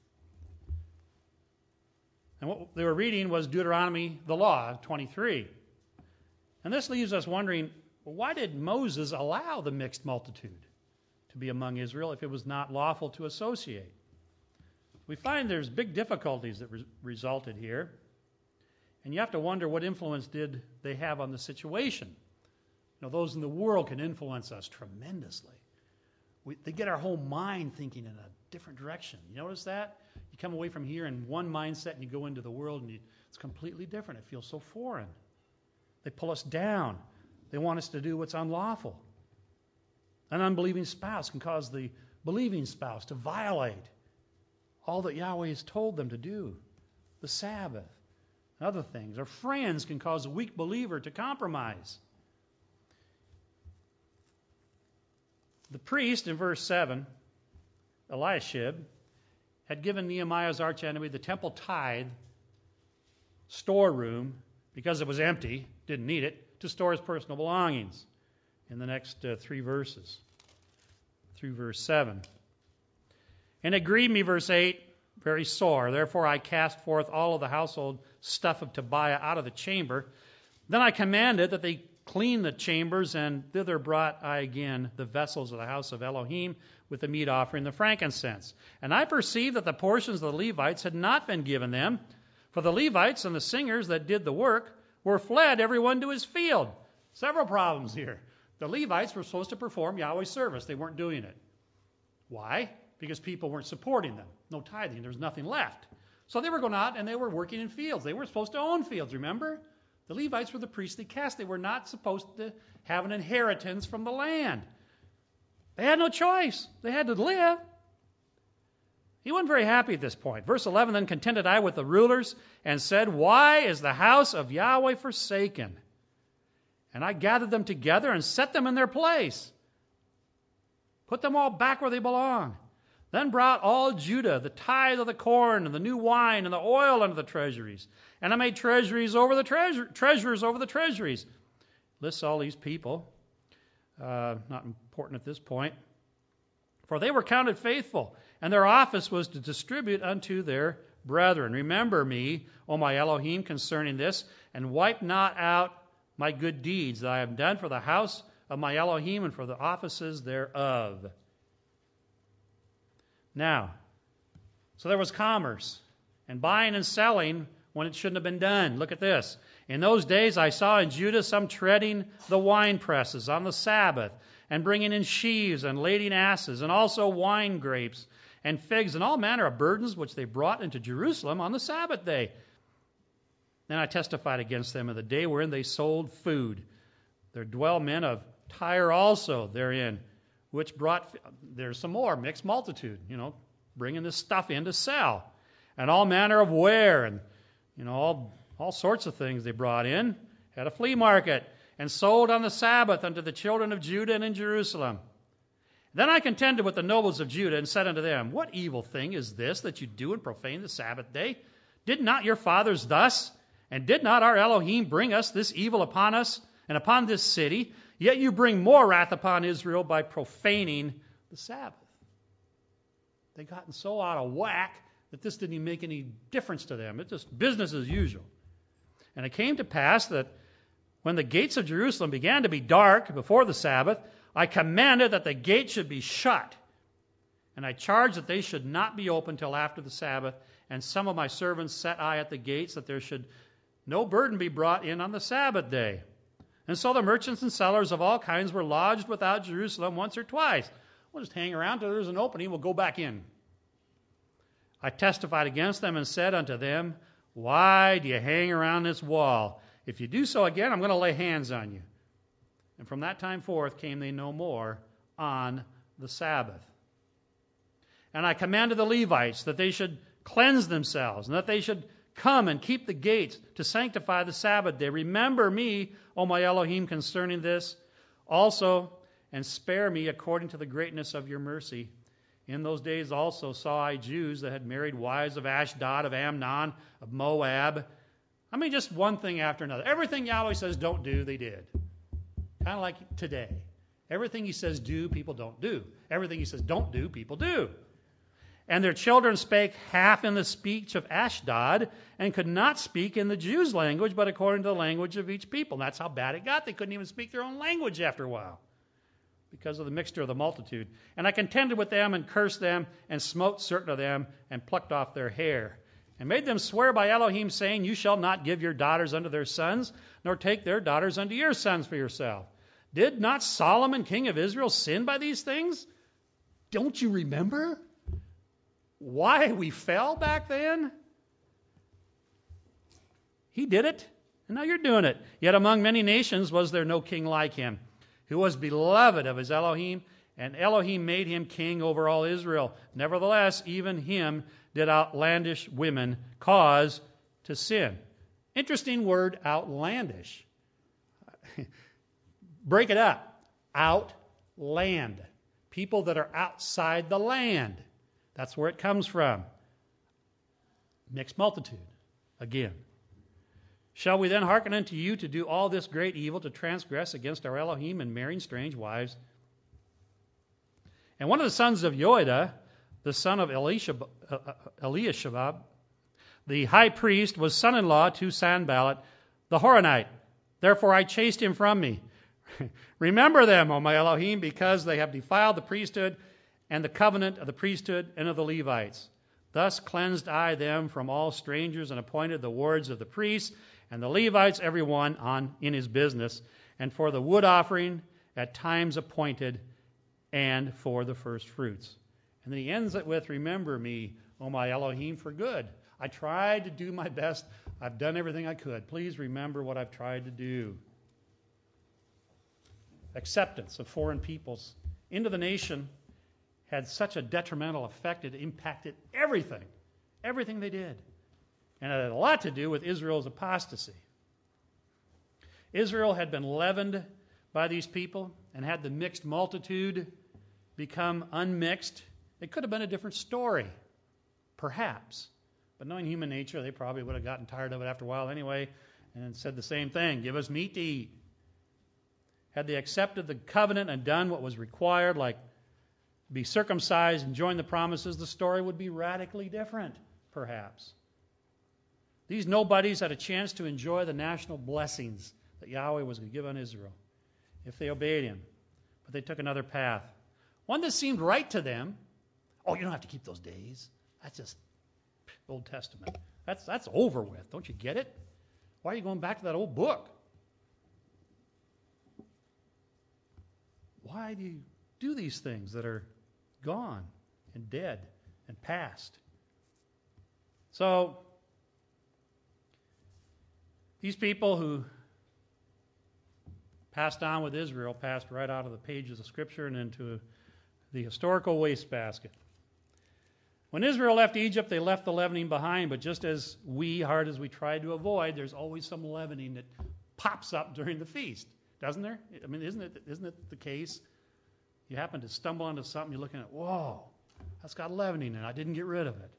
And what they were reading was Deuteronomy, the law, 23. And this leaves us wondering, well, why did Moses allow the mixed multitude to be among Israel if it was not lawful to associate? We find there's big difficulties that resulted here. And you have to wonder, what influence did they have on the situation? Those in the world can influence us tremendously. They get our whole mind thinking in a different direction. You notice that? You come away from here in one mindset and you go into the world and it's completely different. It feels so foreign. They pull us down. They want us to do what's unlawful. An unbelieving spouse can cause the believing spouse to violate all that Yahweh has told them to do. The Sabbath, and other things. Or friends can cause a weak believer to compromise. The priest in verse 7, Eliashib, had given Nehemiah's archenemy the temple tithe storeroom, because it was empty, didn't need it, to store his personal belongings in the next 3 verses through verse 7. And it grieved me, verse 8, very sore. Therefore I cast forth all of the household stuff of Tobiah out of the chamber. Then I commanded that they clean the chambers, and thither brought I again the vessels of the house of Elohim with the meat offering, the frankincense. And I perceived that the portions of the Levites had not been given them, for the Levites and the singers that did the work were fled, everyone to his field. Several problems here. The Levites were supposed to perform Yahweh's service. They weren't doing it. Why? Because people weren't supporting them. No tithing. There was nothing left. So they were going out and they were working in fields. They were supposed to own fields, remember? The Levites were the priestly caste. They were not supposed to have an inheritance from the land. They had no choice. They had to live. He wasn't very happy at this point. Verse 11, then contended I with the rulers and said, why is the house of Yahweh forsaken? And I gathered them together and set them in their place. Put them all back where they belong. Then brought all Judah the tithe of the corn and the new wine and the oil unto the treasuries. And I made treasuries over the treasurers over the treasuries. Lists all these people. Not important at this point. For they were counted faithful, and their office was to distribute unto their brethren. Remember me, O my Elohim, concerning this, and wipe not out my good deeds that I have done for the house of my Elohim and for the offices thereof. Now, so there was commerce and buying and selling when it shouldn't have been done. Look at this. In those days I saw in Judah some treading the wine presses on the Sabbath, and bringing in sheaves and lading asses, and also wine grapes and figs, and all manner of burdens which they brought into Jerusalem on the Sabbath day. Then I testified against them in the day wherein they sold food. There dwell men of Tyre also therein, which brought, there's some more, mixed multitude, bringing this stuff in to sell. And all manner of ware, and, all sorts of things they brought in. Had a flea market, and sold on the Sabbath unto the children of Judah and in Jerusalem. Then I contended with the nobles of Judah, and said unto them, What evil thing is this that you do and profane the Sabbath day? Did not your fathers thus? And did not our Elohim bring us this evil upon us and upon this city? Yet you bring more wrath upon Israel by profaning the Sabbath. They'd gotten so out of whack that this didn't even make any difference to them. It's just business as usual. And it came to pass that when the gates of Jerusalem began to be dark before the Sabbath, I commanded that the gate should be shut. And I charged that they should not be opened till after the Sabbath. And some of my servants set I at the gates, that there should no burden be brought in on the Sabbath day. And so the merchants and sellers of all kinds were lodged without Jerusalem once or twice. We'll just hang around till there's an opening, we'll go back in. I testified against them and said unto them, Why do you hang around this wall? If you do so again, I'm going to lay hands on you. And from that time forth came they no more on the Sabbath. And I commanded the Levites that they should cleanse themselves, and that they should come and keep the gates to sanctify the Sabbath day. Remember me, O my Elohim, concerning this also, and spare me according to the greatness of your mercy. In those days also saw I Jews that had married wives of Ashdod, of Amnon, of Moab. I mean, just one thing after another. Everything Yahweh says don't do, they did. Kind of like today. Everything he says do, people don't do. Everything he says don't do, people do. And their children spake half in the speech of Ashdod, and could not speak in the Jews' language, but according to the language of each people. And that's how bad it got. They couldn't even speak their own language after a while, because of the mixture of the multitude. And I contended with them, and cursed them, and smote certain of them, and plucked off their hair, and made them swear by Elohim, saying, You shall not give your daughters unto their sons, nor take their daughters unto your sons for yourself. Did not Solomon, king of Israel, sin by these things? Don't you remember why we fell back then? He did it, and now you're doing it. Yet among many nations was there no king like him, who was beloved of his Elohim, and Elohim made him king over all Israel. Nevertheless, even him did outlandish women cause to sin. Interesting word, outlandish. Break it up. Outland. People that are outside the land. That's where it comes from. Mixed multitude. Again. Shall we then hearken unto you to do all this great evil, to transgress against our Elohim and marrying strange wives? And one of the sons of Joiada, the son of Eliashib, the high priest, was son-in-law to Sanballat the Horonite. Therefore I chased him from me. Remember them, O my Elohim, because they have defiled the priesthood and the covenant of the priesthood and of the Levites. Thus cleansed I them from all strangers, and appointed the wards of the priests and the Levites, every one in his business, and for the wood offering at times appointed, and for the first fruits. And then he ends it with, Remember me, O my Elohim, for good. I tried to do my best. I've done everything I could. Please remember what I've tried to do. Acceptance of foreign peoples into the nation had such a detrimental effect. It impacted everything they did. And it had a lot to do with Israel's apostasy. Israel had been leavened by these people, and had the mixed multitude become unmixed, it could have been a different story, perhaps. But knowing human nature, they probably would have gotten tired of it after a while anyway, and said the same thing, Give us meat to eat. Had they accepted the covenant and done what was required, like be circumcised and join the promises, the story would be radically different, perhaps. These nobodies had a chance to enjoy the national blessings that Yahweh was going to give on Israel if they obeyed him. But they took another path, one that seemed right to them. Oh, you don't have to keep those days. That's just Old Testament. That's over with. Don't you get it? Why are you going back to that old book? Why do you do these things that are gone and dead and past? So, these people who passed on with Israel passed right out of the pages of Scripture and into the historical wastebasket. When Israel left Egypt, they left the leavening behind, but just as hard as we try to avoid, there's always some leavening that pops up during the feast, doesn't there? I mean, isn't it the case? You happen to stumble onto something, you're looking at, whoa, that's got leavening in it. I didn't get rid of it.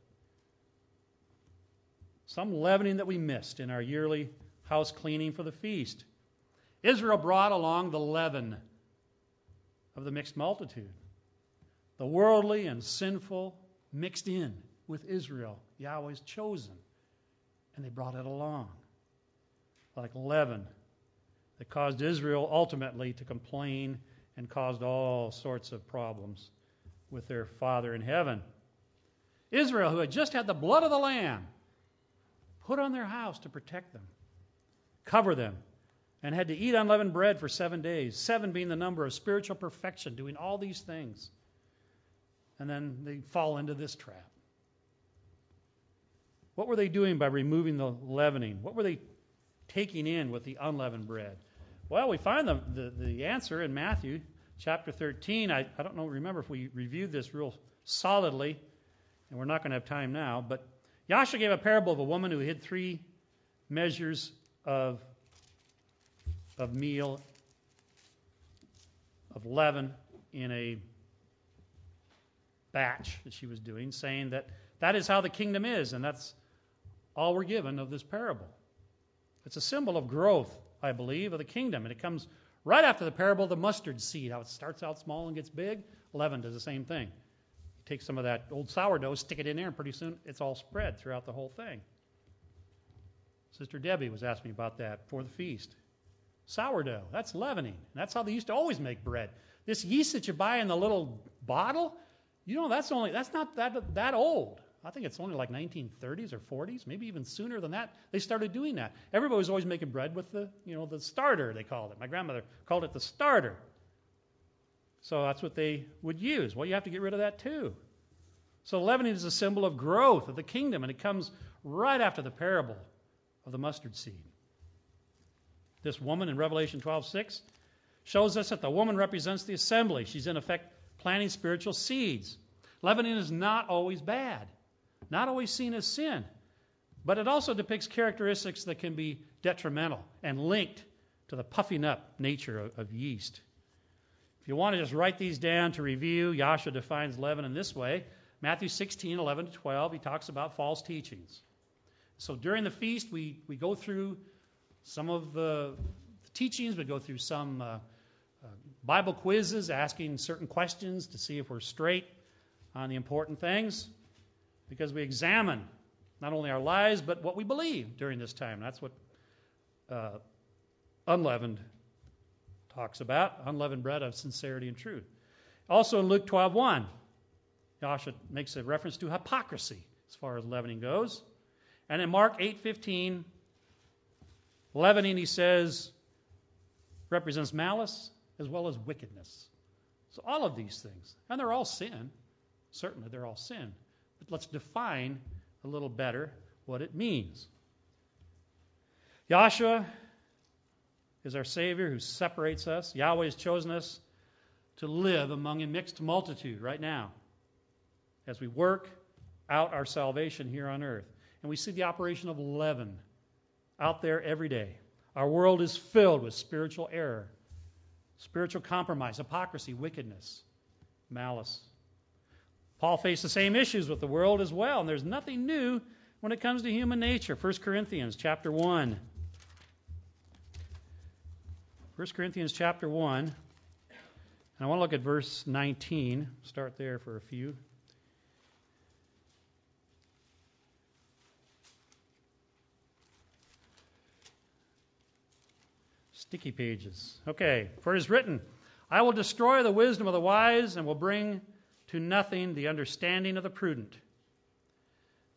Some leavening that we missed in our yearly house cleaning for the feast. Israel brought along the leaven of the mixed multitude. The worldly and sinful mixed in with Israel, Yahweh's chosen, and they brought it along like leaven that caused Israel ultimately to complain and caused all sorts of problems with their Father in heaven. Israel, who had just had the blood of the Lamb put on their house to protect them, cover them, and had to eat unleavened bread for 7 days, 7 being the number of spiritual perfection, doing all these things. And then they fall into this trap. What were they doing by removing the leavening? What were they taking in with the unleavened bread? Well, we find the answer in Matthew chapter 13. I don't remember if we reviewed this real solidly, and we're not going to have time now, but Yahshua gave a parable of a woman who hid 3 measures of meal, of leaven in a batch that she was doing, saying that is how the kingdom is, and that's all we're given of this parable. It's a symbol of growth, I believe, of the kingdom, and it comes right after the parable of the mustard seed, how it starts out small and gets big. Leaven does the same thing. You take some of that old sourdough, stick it in there, and pretty soon it's all spread throughout the whole thing. Sister Debbie was asking me about that for the feast. Sourdough, that's leavening. That's how they used to always make bread. This yeast that you buy in the little bottle, that's not that old. I think it's only like 1930s or 40s, maybe even sooner than that. They started doing that. Everybody was always making bread with the starter, they called it. My grandmother called it the starter. So that's what they would use. Well, you have to get rid of that too. So leavening is a symbol of growth of the kingdom, and it comes right after the parable of the mustard seed. This woman in Revelation 12:6 shows us that the woman represents the assembly. She's in effect planting spiritual seeds. Leavening is not always bad, not always seen as sin, but it also depicts characteristics that can be detrimental and linked to the puffing up nature of yeast. If you want to just write these down to review, Yahshua defines leaven in this way. Matthew 16:11-12, he talks about false teachings. So during the feast, we go through some of the teachings. We go through some Bible quizzes, asking certain questions to see if we're straight on the important things, because we examine not only our lives, but what we believe during this time. That's what unleavened talks about, unleavened bread of sincerity and truth. Also in Luke 12:1, Yahshua makes a reference to hypocrisy as far as leavening goes. And in Mark 8:15, leavening, he says, represents malice as well as wickedness. So all of these things, and they're all sin. Certainly they're all sin. But let's define a little better what it means. Yahshua is our Savior who separates us. Yahweh has chosen us to live among a mixed multitude right now as we work out our salvation here on earth. And we see the operation of leaven out there every day. Our world is filled with spiritual error, spiritual compromise, hypocrisy, wickedness, malice. Paul faced the same issues with the world as well, and there's nothing new when it comes to human nature. 1 Corinthians chapter 1. 1 Corinthians chapter 1. And I want to look at verse 19. Start there for a few. Sticky pages. Okay. For it is written, I will destroy the wisdom of the wise and will bring to nothing the understanding of the prudent.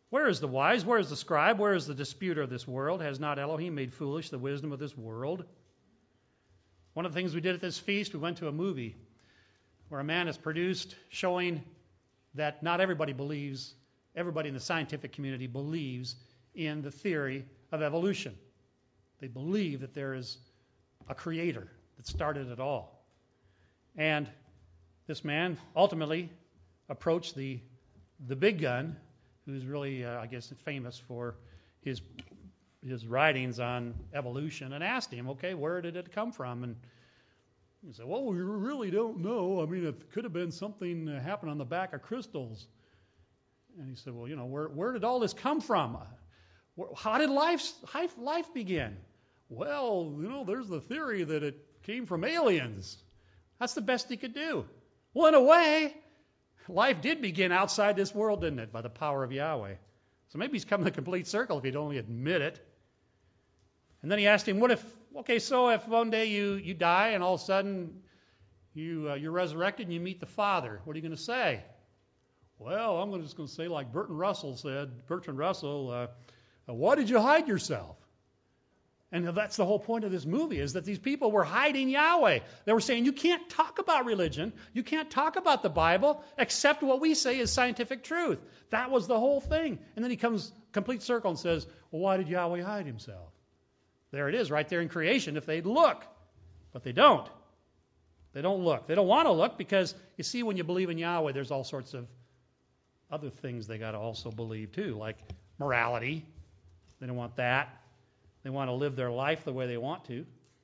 Where is the wise? Where is the scribe? Where is the disputer of this world? Has not Elohim made foolish the wisdom of this world? One of the things we did at this feast, we went to a movie where a man is produced showing that not everybody believes, everybody in the scientific community believes in the theory of evolution. They believe that there is a creator that started it all. And this man ultimately approached the big gun, who's really, I guess, famous for his writings on evolution, and asked him, okay, where did it come from? And he said, well, we really don't know. I mean, it could have been something that happened on the back of crystals. And he said, well, where did all this come from? How did life begin? Well, there's the theory that it came from aliens. That's the best he could do. Well, in a way, life did begin outside this world, didn't it, by the power of Yahweh. So maybe he's come to a complete circle if he'd only admit it. And then he asked him, if one day you die and all of a sudden you're resurrected and you meet the Father, what are you going to say? Well, I'm just going to say like Bertrand Russell said, why did you hide yourself? And that's the whole point of this movie, is that these people were hiding Yahweh. They were saying, you can't talk about religion, you can't talk about the Bible, except what we say is scientific truth. That was the whole thing. And then he comes complete circle and says, well, why did Yahweh hide himself? There it is, right there in creation, if they'd look. But they don't. They don't look. They don't want to look because, you see, when you believe in Yahweh, there's all sorts of other things they got to also believe too, like morality. They don't want that. They want to live their life the way they want to.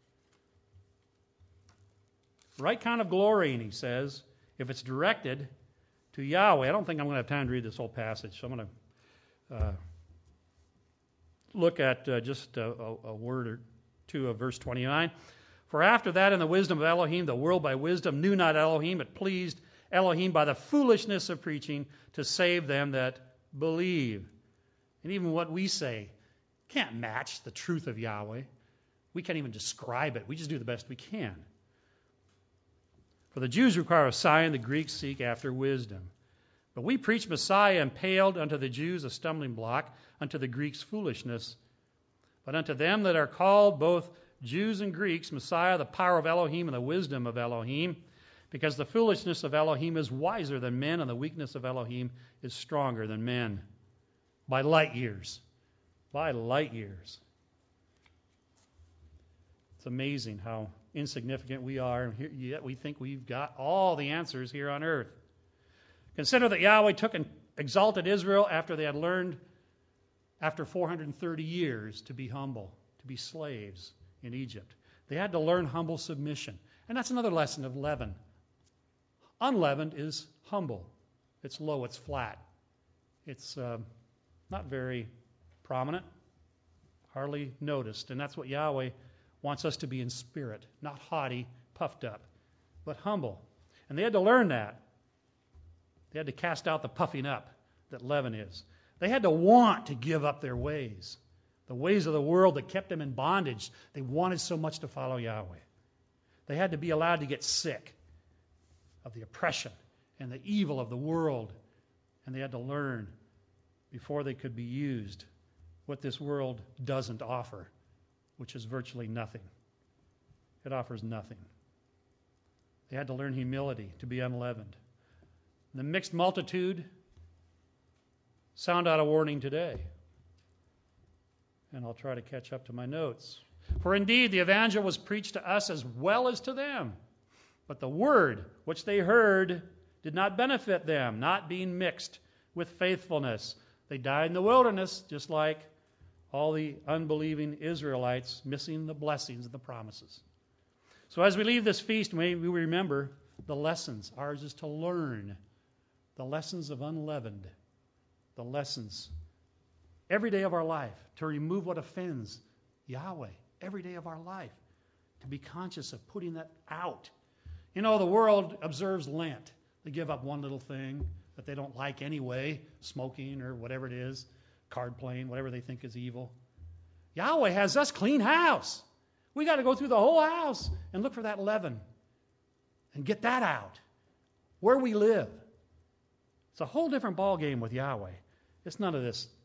Right kind of glory, and he says, if it's directed to Yahweh. I don't think I'm going to have time to read this whole passage, so I'm going to look at just a word or two of verse 29. For after that, in the wisdom of Elohim, the world by wisdom knew not Elohim. It pleased Elohim by the foolishness of preaching to save them that believe. And even what we say can't match the truth of Yahweh. We can't even describe it. We just do the best we can. For the Jews require a sign, the Greeks seek after wisdom. But we preach Messiah impaled, unto the Jews a stumbling block, unto the Greeks foolishness. But unto them that are called, both Jews and Greeks, Messiah, the power of Elohim and the wisdom of Elohim, because the foolishness of Elohim is wiser than men, and the weakness of Elohim is stronger than men. By light years. By light years. It's amazing how insignificant we are, and yet we think we've got all the answers here on earth. Consider that Yahweh took and exalted Israel after they had learned, after 430 years, to be humble, to be slaves in Egypt. They had to learn humble submission. And that's another lesson of leaven. Unleavened is humble. It's low, it's flat. It's not very prominent, hardly noticed. And that's what Yahweh wants us to be in spirit, not haughty, puffed up, but humble. And they had to learn that. They had to cast out the puffing up that leaven is. They had to want to give up their ways, the ways of the world that kept them in bondage. They wanted so much to follow Yahweh. They had to be allowed to get sick of the oppression and the evil of the world. And they had to learn before they could be used what this world doesn't offer, which is virtually nothing. It offers nothing. They had to learn humility, to be unleavened. The mixed multitude sound out a warning today. And I'll try to catch up to my notes. For indeed, the evangel was preached to us as well as to them. But the word which they heard did not benefit them, not being mixed with faithfulness. They died in the wilderness, just like all the unbelieving Israelites, missing the blessings and the promises. So as we leave this feast, may we remember the lessons. Ours is to learn the lessons of unleavened, the lessons every day of our life, to remove what offends Yahweh every day of our life, to be conscious of putting that out. You know, the world observes Lent. They give up one little thing that they don't like anyway, smoking or whatever it is, card playing, whatever they think is evil. Yahweh has us clean house. We got to go through the whole house and look for that leaven and get that out. Where we live. It's a whole different ball game with Yahweh. It's none of this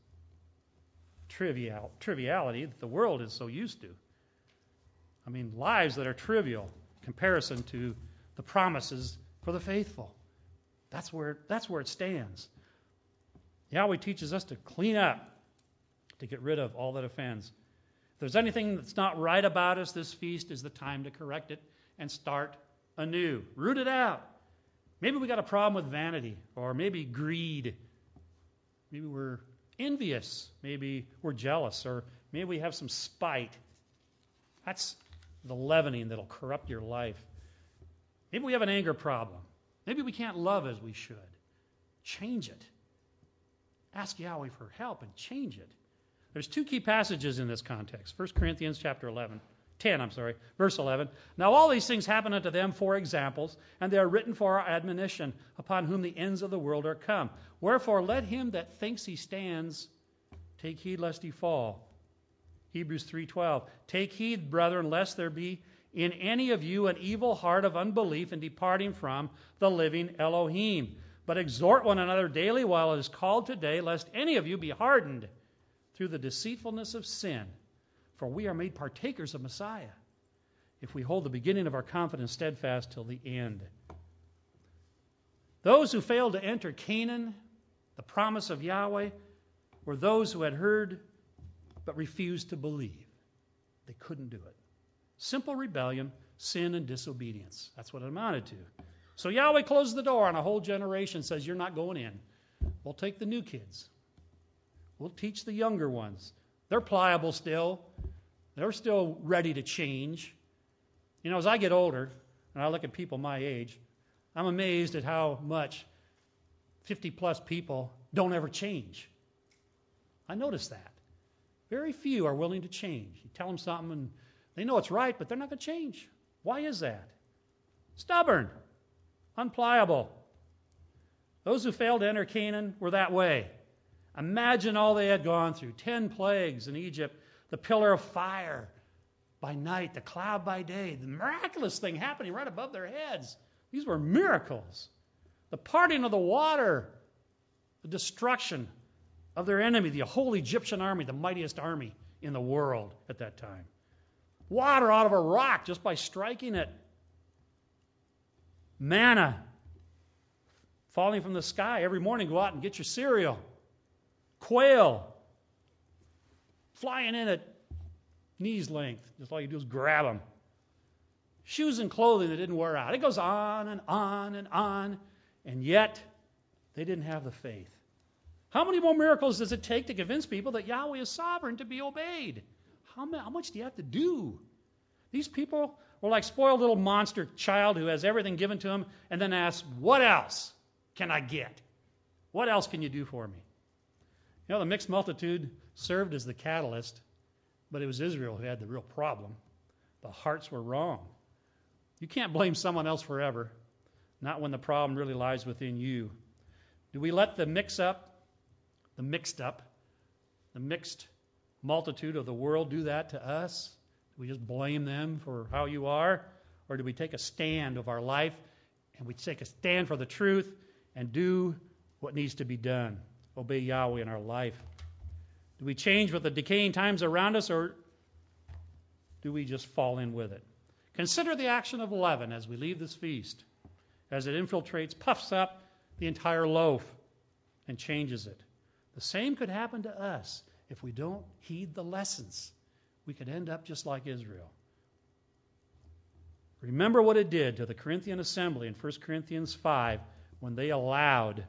triviality that the world is so used to. I mean, lives that are trivial in comparison to the promises for the faithful. That's where it stands. Yahweh teaches us to clean up, to get rid of all that offends. If there's anything that's not right about us, this feast is the time to correct it and start anew. Root it out. Maybe we got a problem with vanity, or maybe greed. Maybe we're envious. Maybe we're jealous, or maybe we have some spite. That's the leavening that'll corrupt your life. Maybe we have an anger problem. Maybe we can't love as we should. Change it. Ask Yahweh for help and change it. There's two key passages in this context. 1 Corinthians chapter 10, verse 11. Now all these things happen unto them for examples, and they are written for our admonition, upon whom the ends of the world are come. Wherefore let him that thinks he stands take heed lest he fall. Hebrews 3:12. Take heed, brethren, lest there be in any of you an evil heart of unbelief in departing from the living Elohim. But exhort one another daily while it is called today, lest any of you be hardened through the deceitfulness of sin. For we are made partakers of Messiah, if we hold the beginning of our confidence steadfast till the end. Those who failed to enter Canaan, the promise of Yahweh, were those who had heard but refused to believe. They couldn't do it. Simple rebellion, sin, and disobedience. That's what it amounted to. So Yahweh closed the door on a whole generation, says, you're not going in. We'll take the new kids. We'll teach the younger ones. They're pliable still. They're still ready to change. You know, as I get older, and I look at people my age, I'm amazed at how much 50-plus people don't ever change. I notice that. Very few are willing to change. You tell them something, and they know it's right, but they're not going to change. Why is that? Stubborn. Unpliable. Those who failed to enter Canaan were that way. Imagine all they had gone through. 10 plagues in Egypt, the pillar of fire by night, the cloud by day, the miraculous thing happening right above their heads. These were miracles. The parting of the water, the destruction of their enemy, the whole Egyptian army, the mightiest army in the world at that time. Water out of a rock just by striking it. Manna falling from the sky. Every morning go out and get your cereal. Quail flying in at knees length. Just all you do is grab them. Shoes and clothing that didn't wear out. It goes on and on and on. And yet, they didn't have the faith. How many more miracles does it take to convince people that Yahweh is sovereign to be obeyed? How much do you have to do? These people were like spoiled little monster child who has everything given to him and then asks, what else can I get? What else can you do for me? You know, the mixed multitude served as the catalyst, but it was Israel who had the real problem. The hearts were wrong. You can't blame someone else forever, not when the problem really lies within you. Do we let the mixed multitude of the world do that to us? Do we just blame them for how you are? Or do we take a stand of our life and we take a stand for the truth and do what needs to be done? Obey Yahweh in our life. Do we change with the decaying times around us, or do we just fall in with it? Consider the action of leaven as we leave this feast. As it infiltrates, puffs up the entire loaf and changes it. The same could happen to us if we don't heed the lessons. We could end up just like Israel. Remember what it did to the Corinthian assembly in 1 Corinthians 5 when they allowed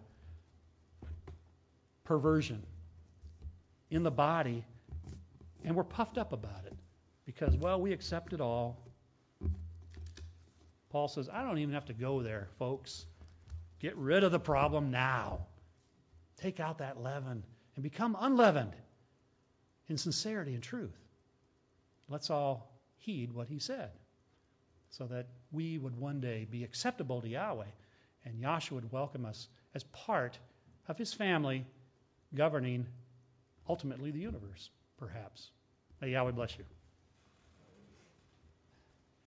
perversion in the body and were puffed up about it because, well, we accept it all. Paul says, I don't even have to go there, folks. Get rid of the problem now. Take out that leaven and become unleavened in sincerity and truth. Let's all heed what he said so that we would one day be acceptable to Yahweh and Yahshua would welcome us as part of his family governing ultimately the universe, perhaps. May Yahweh bless you.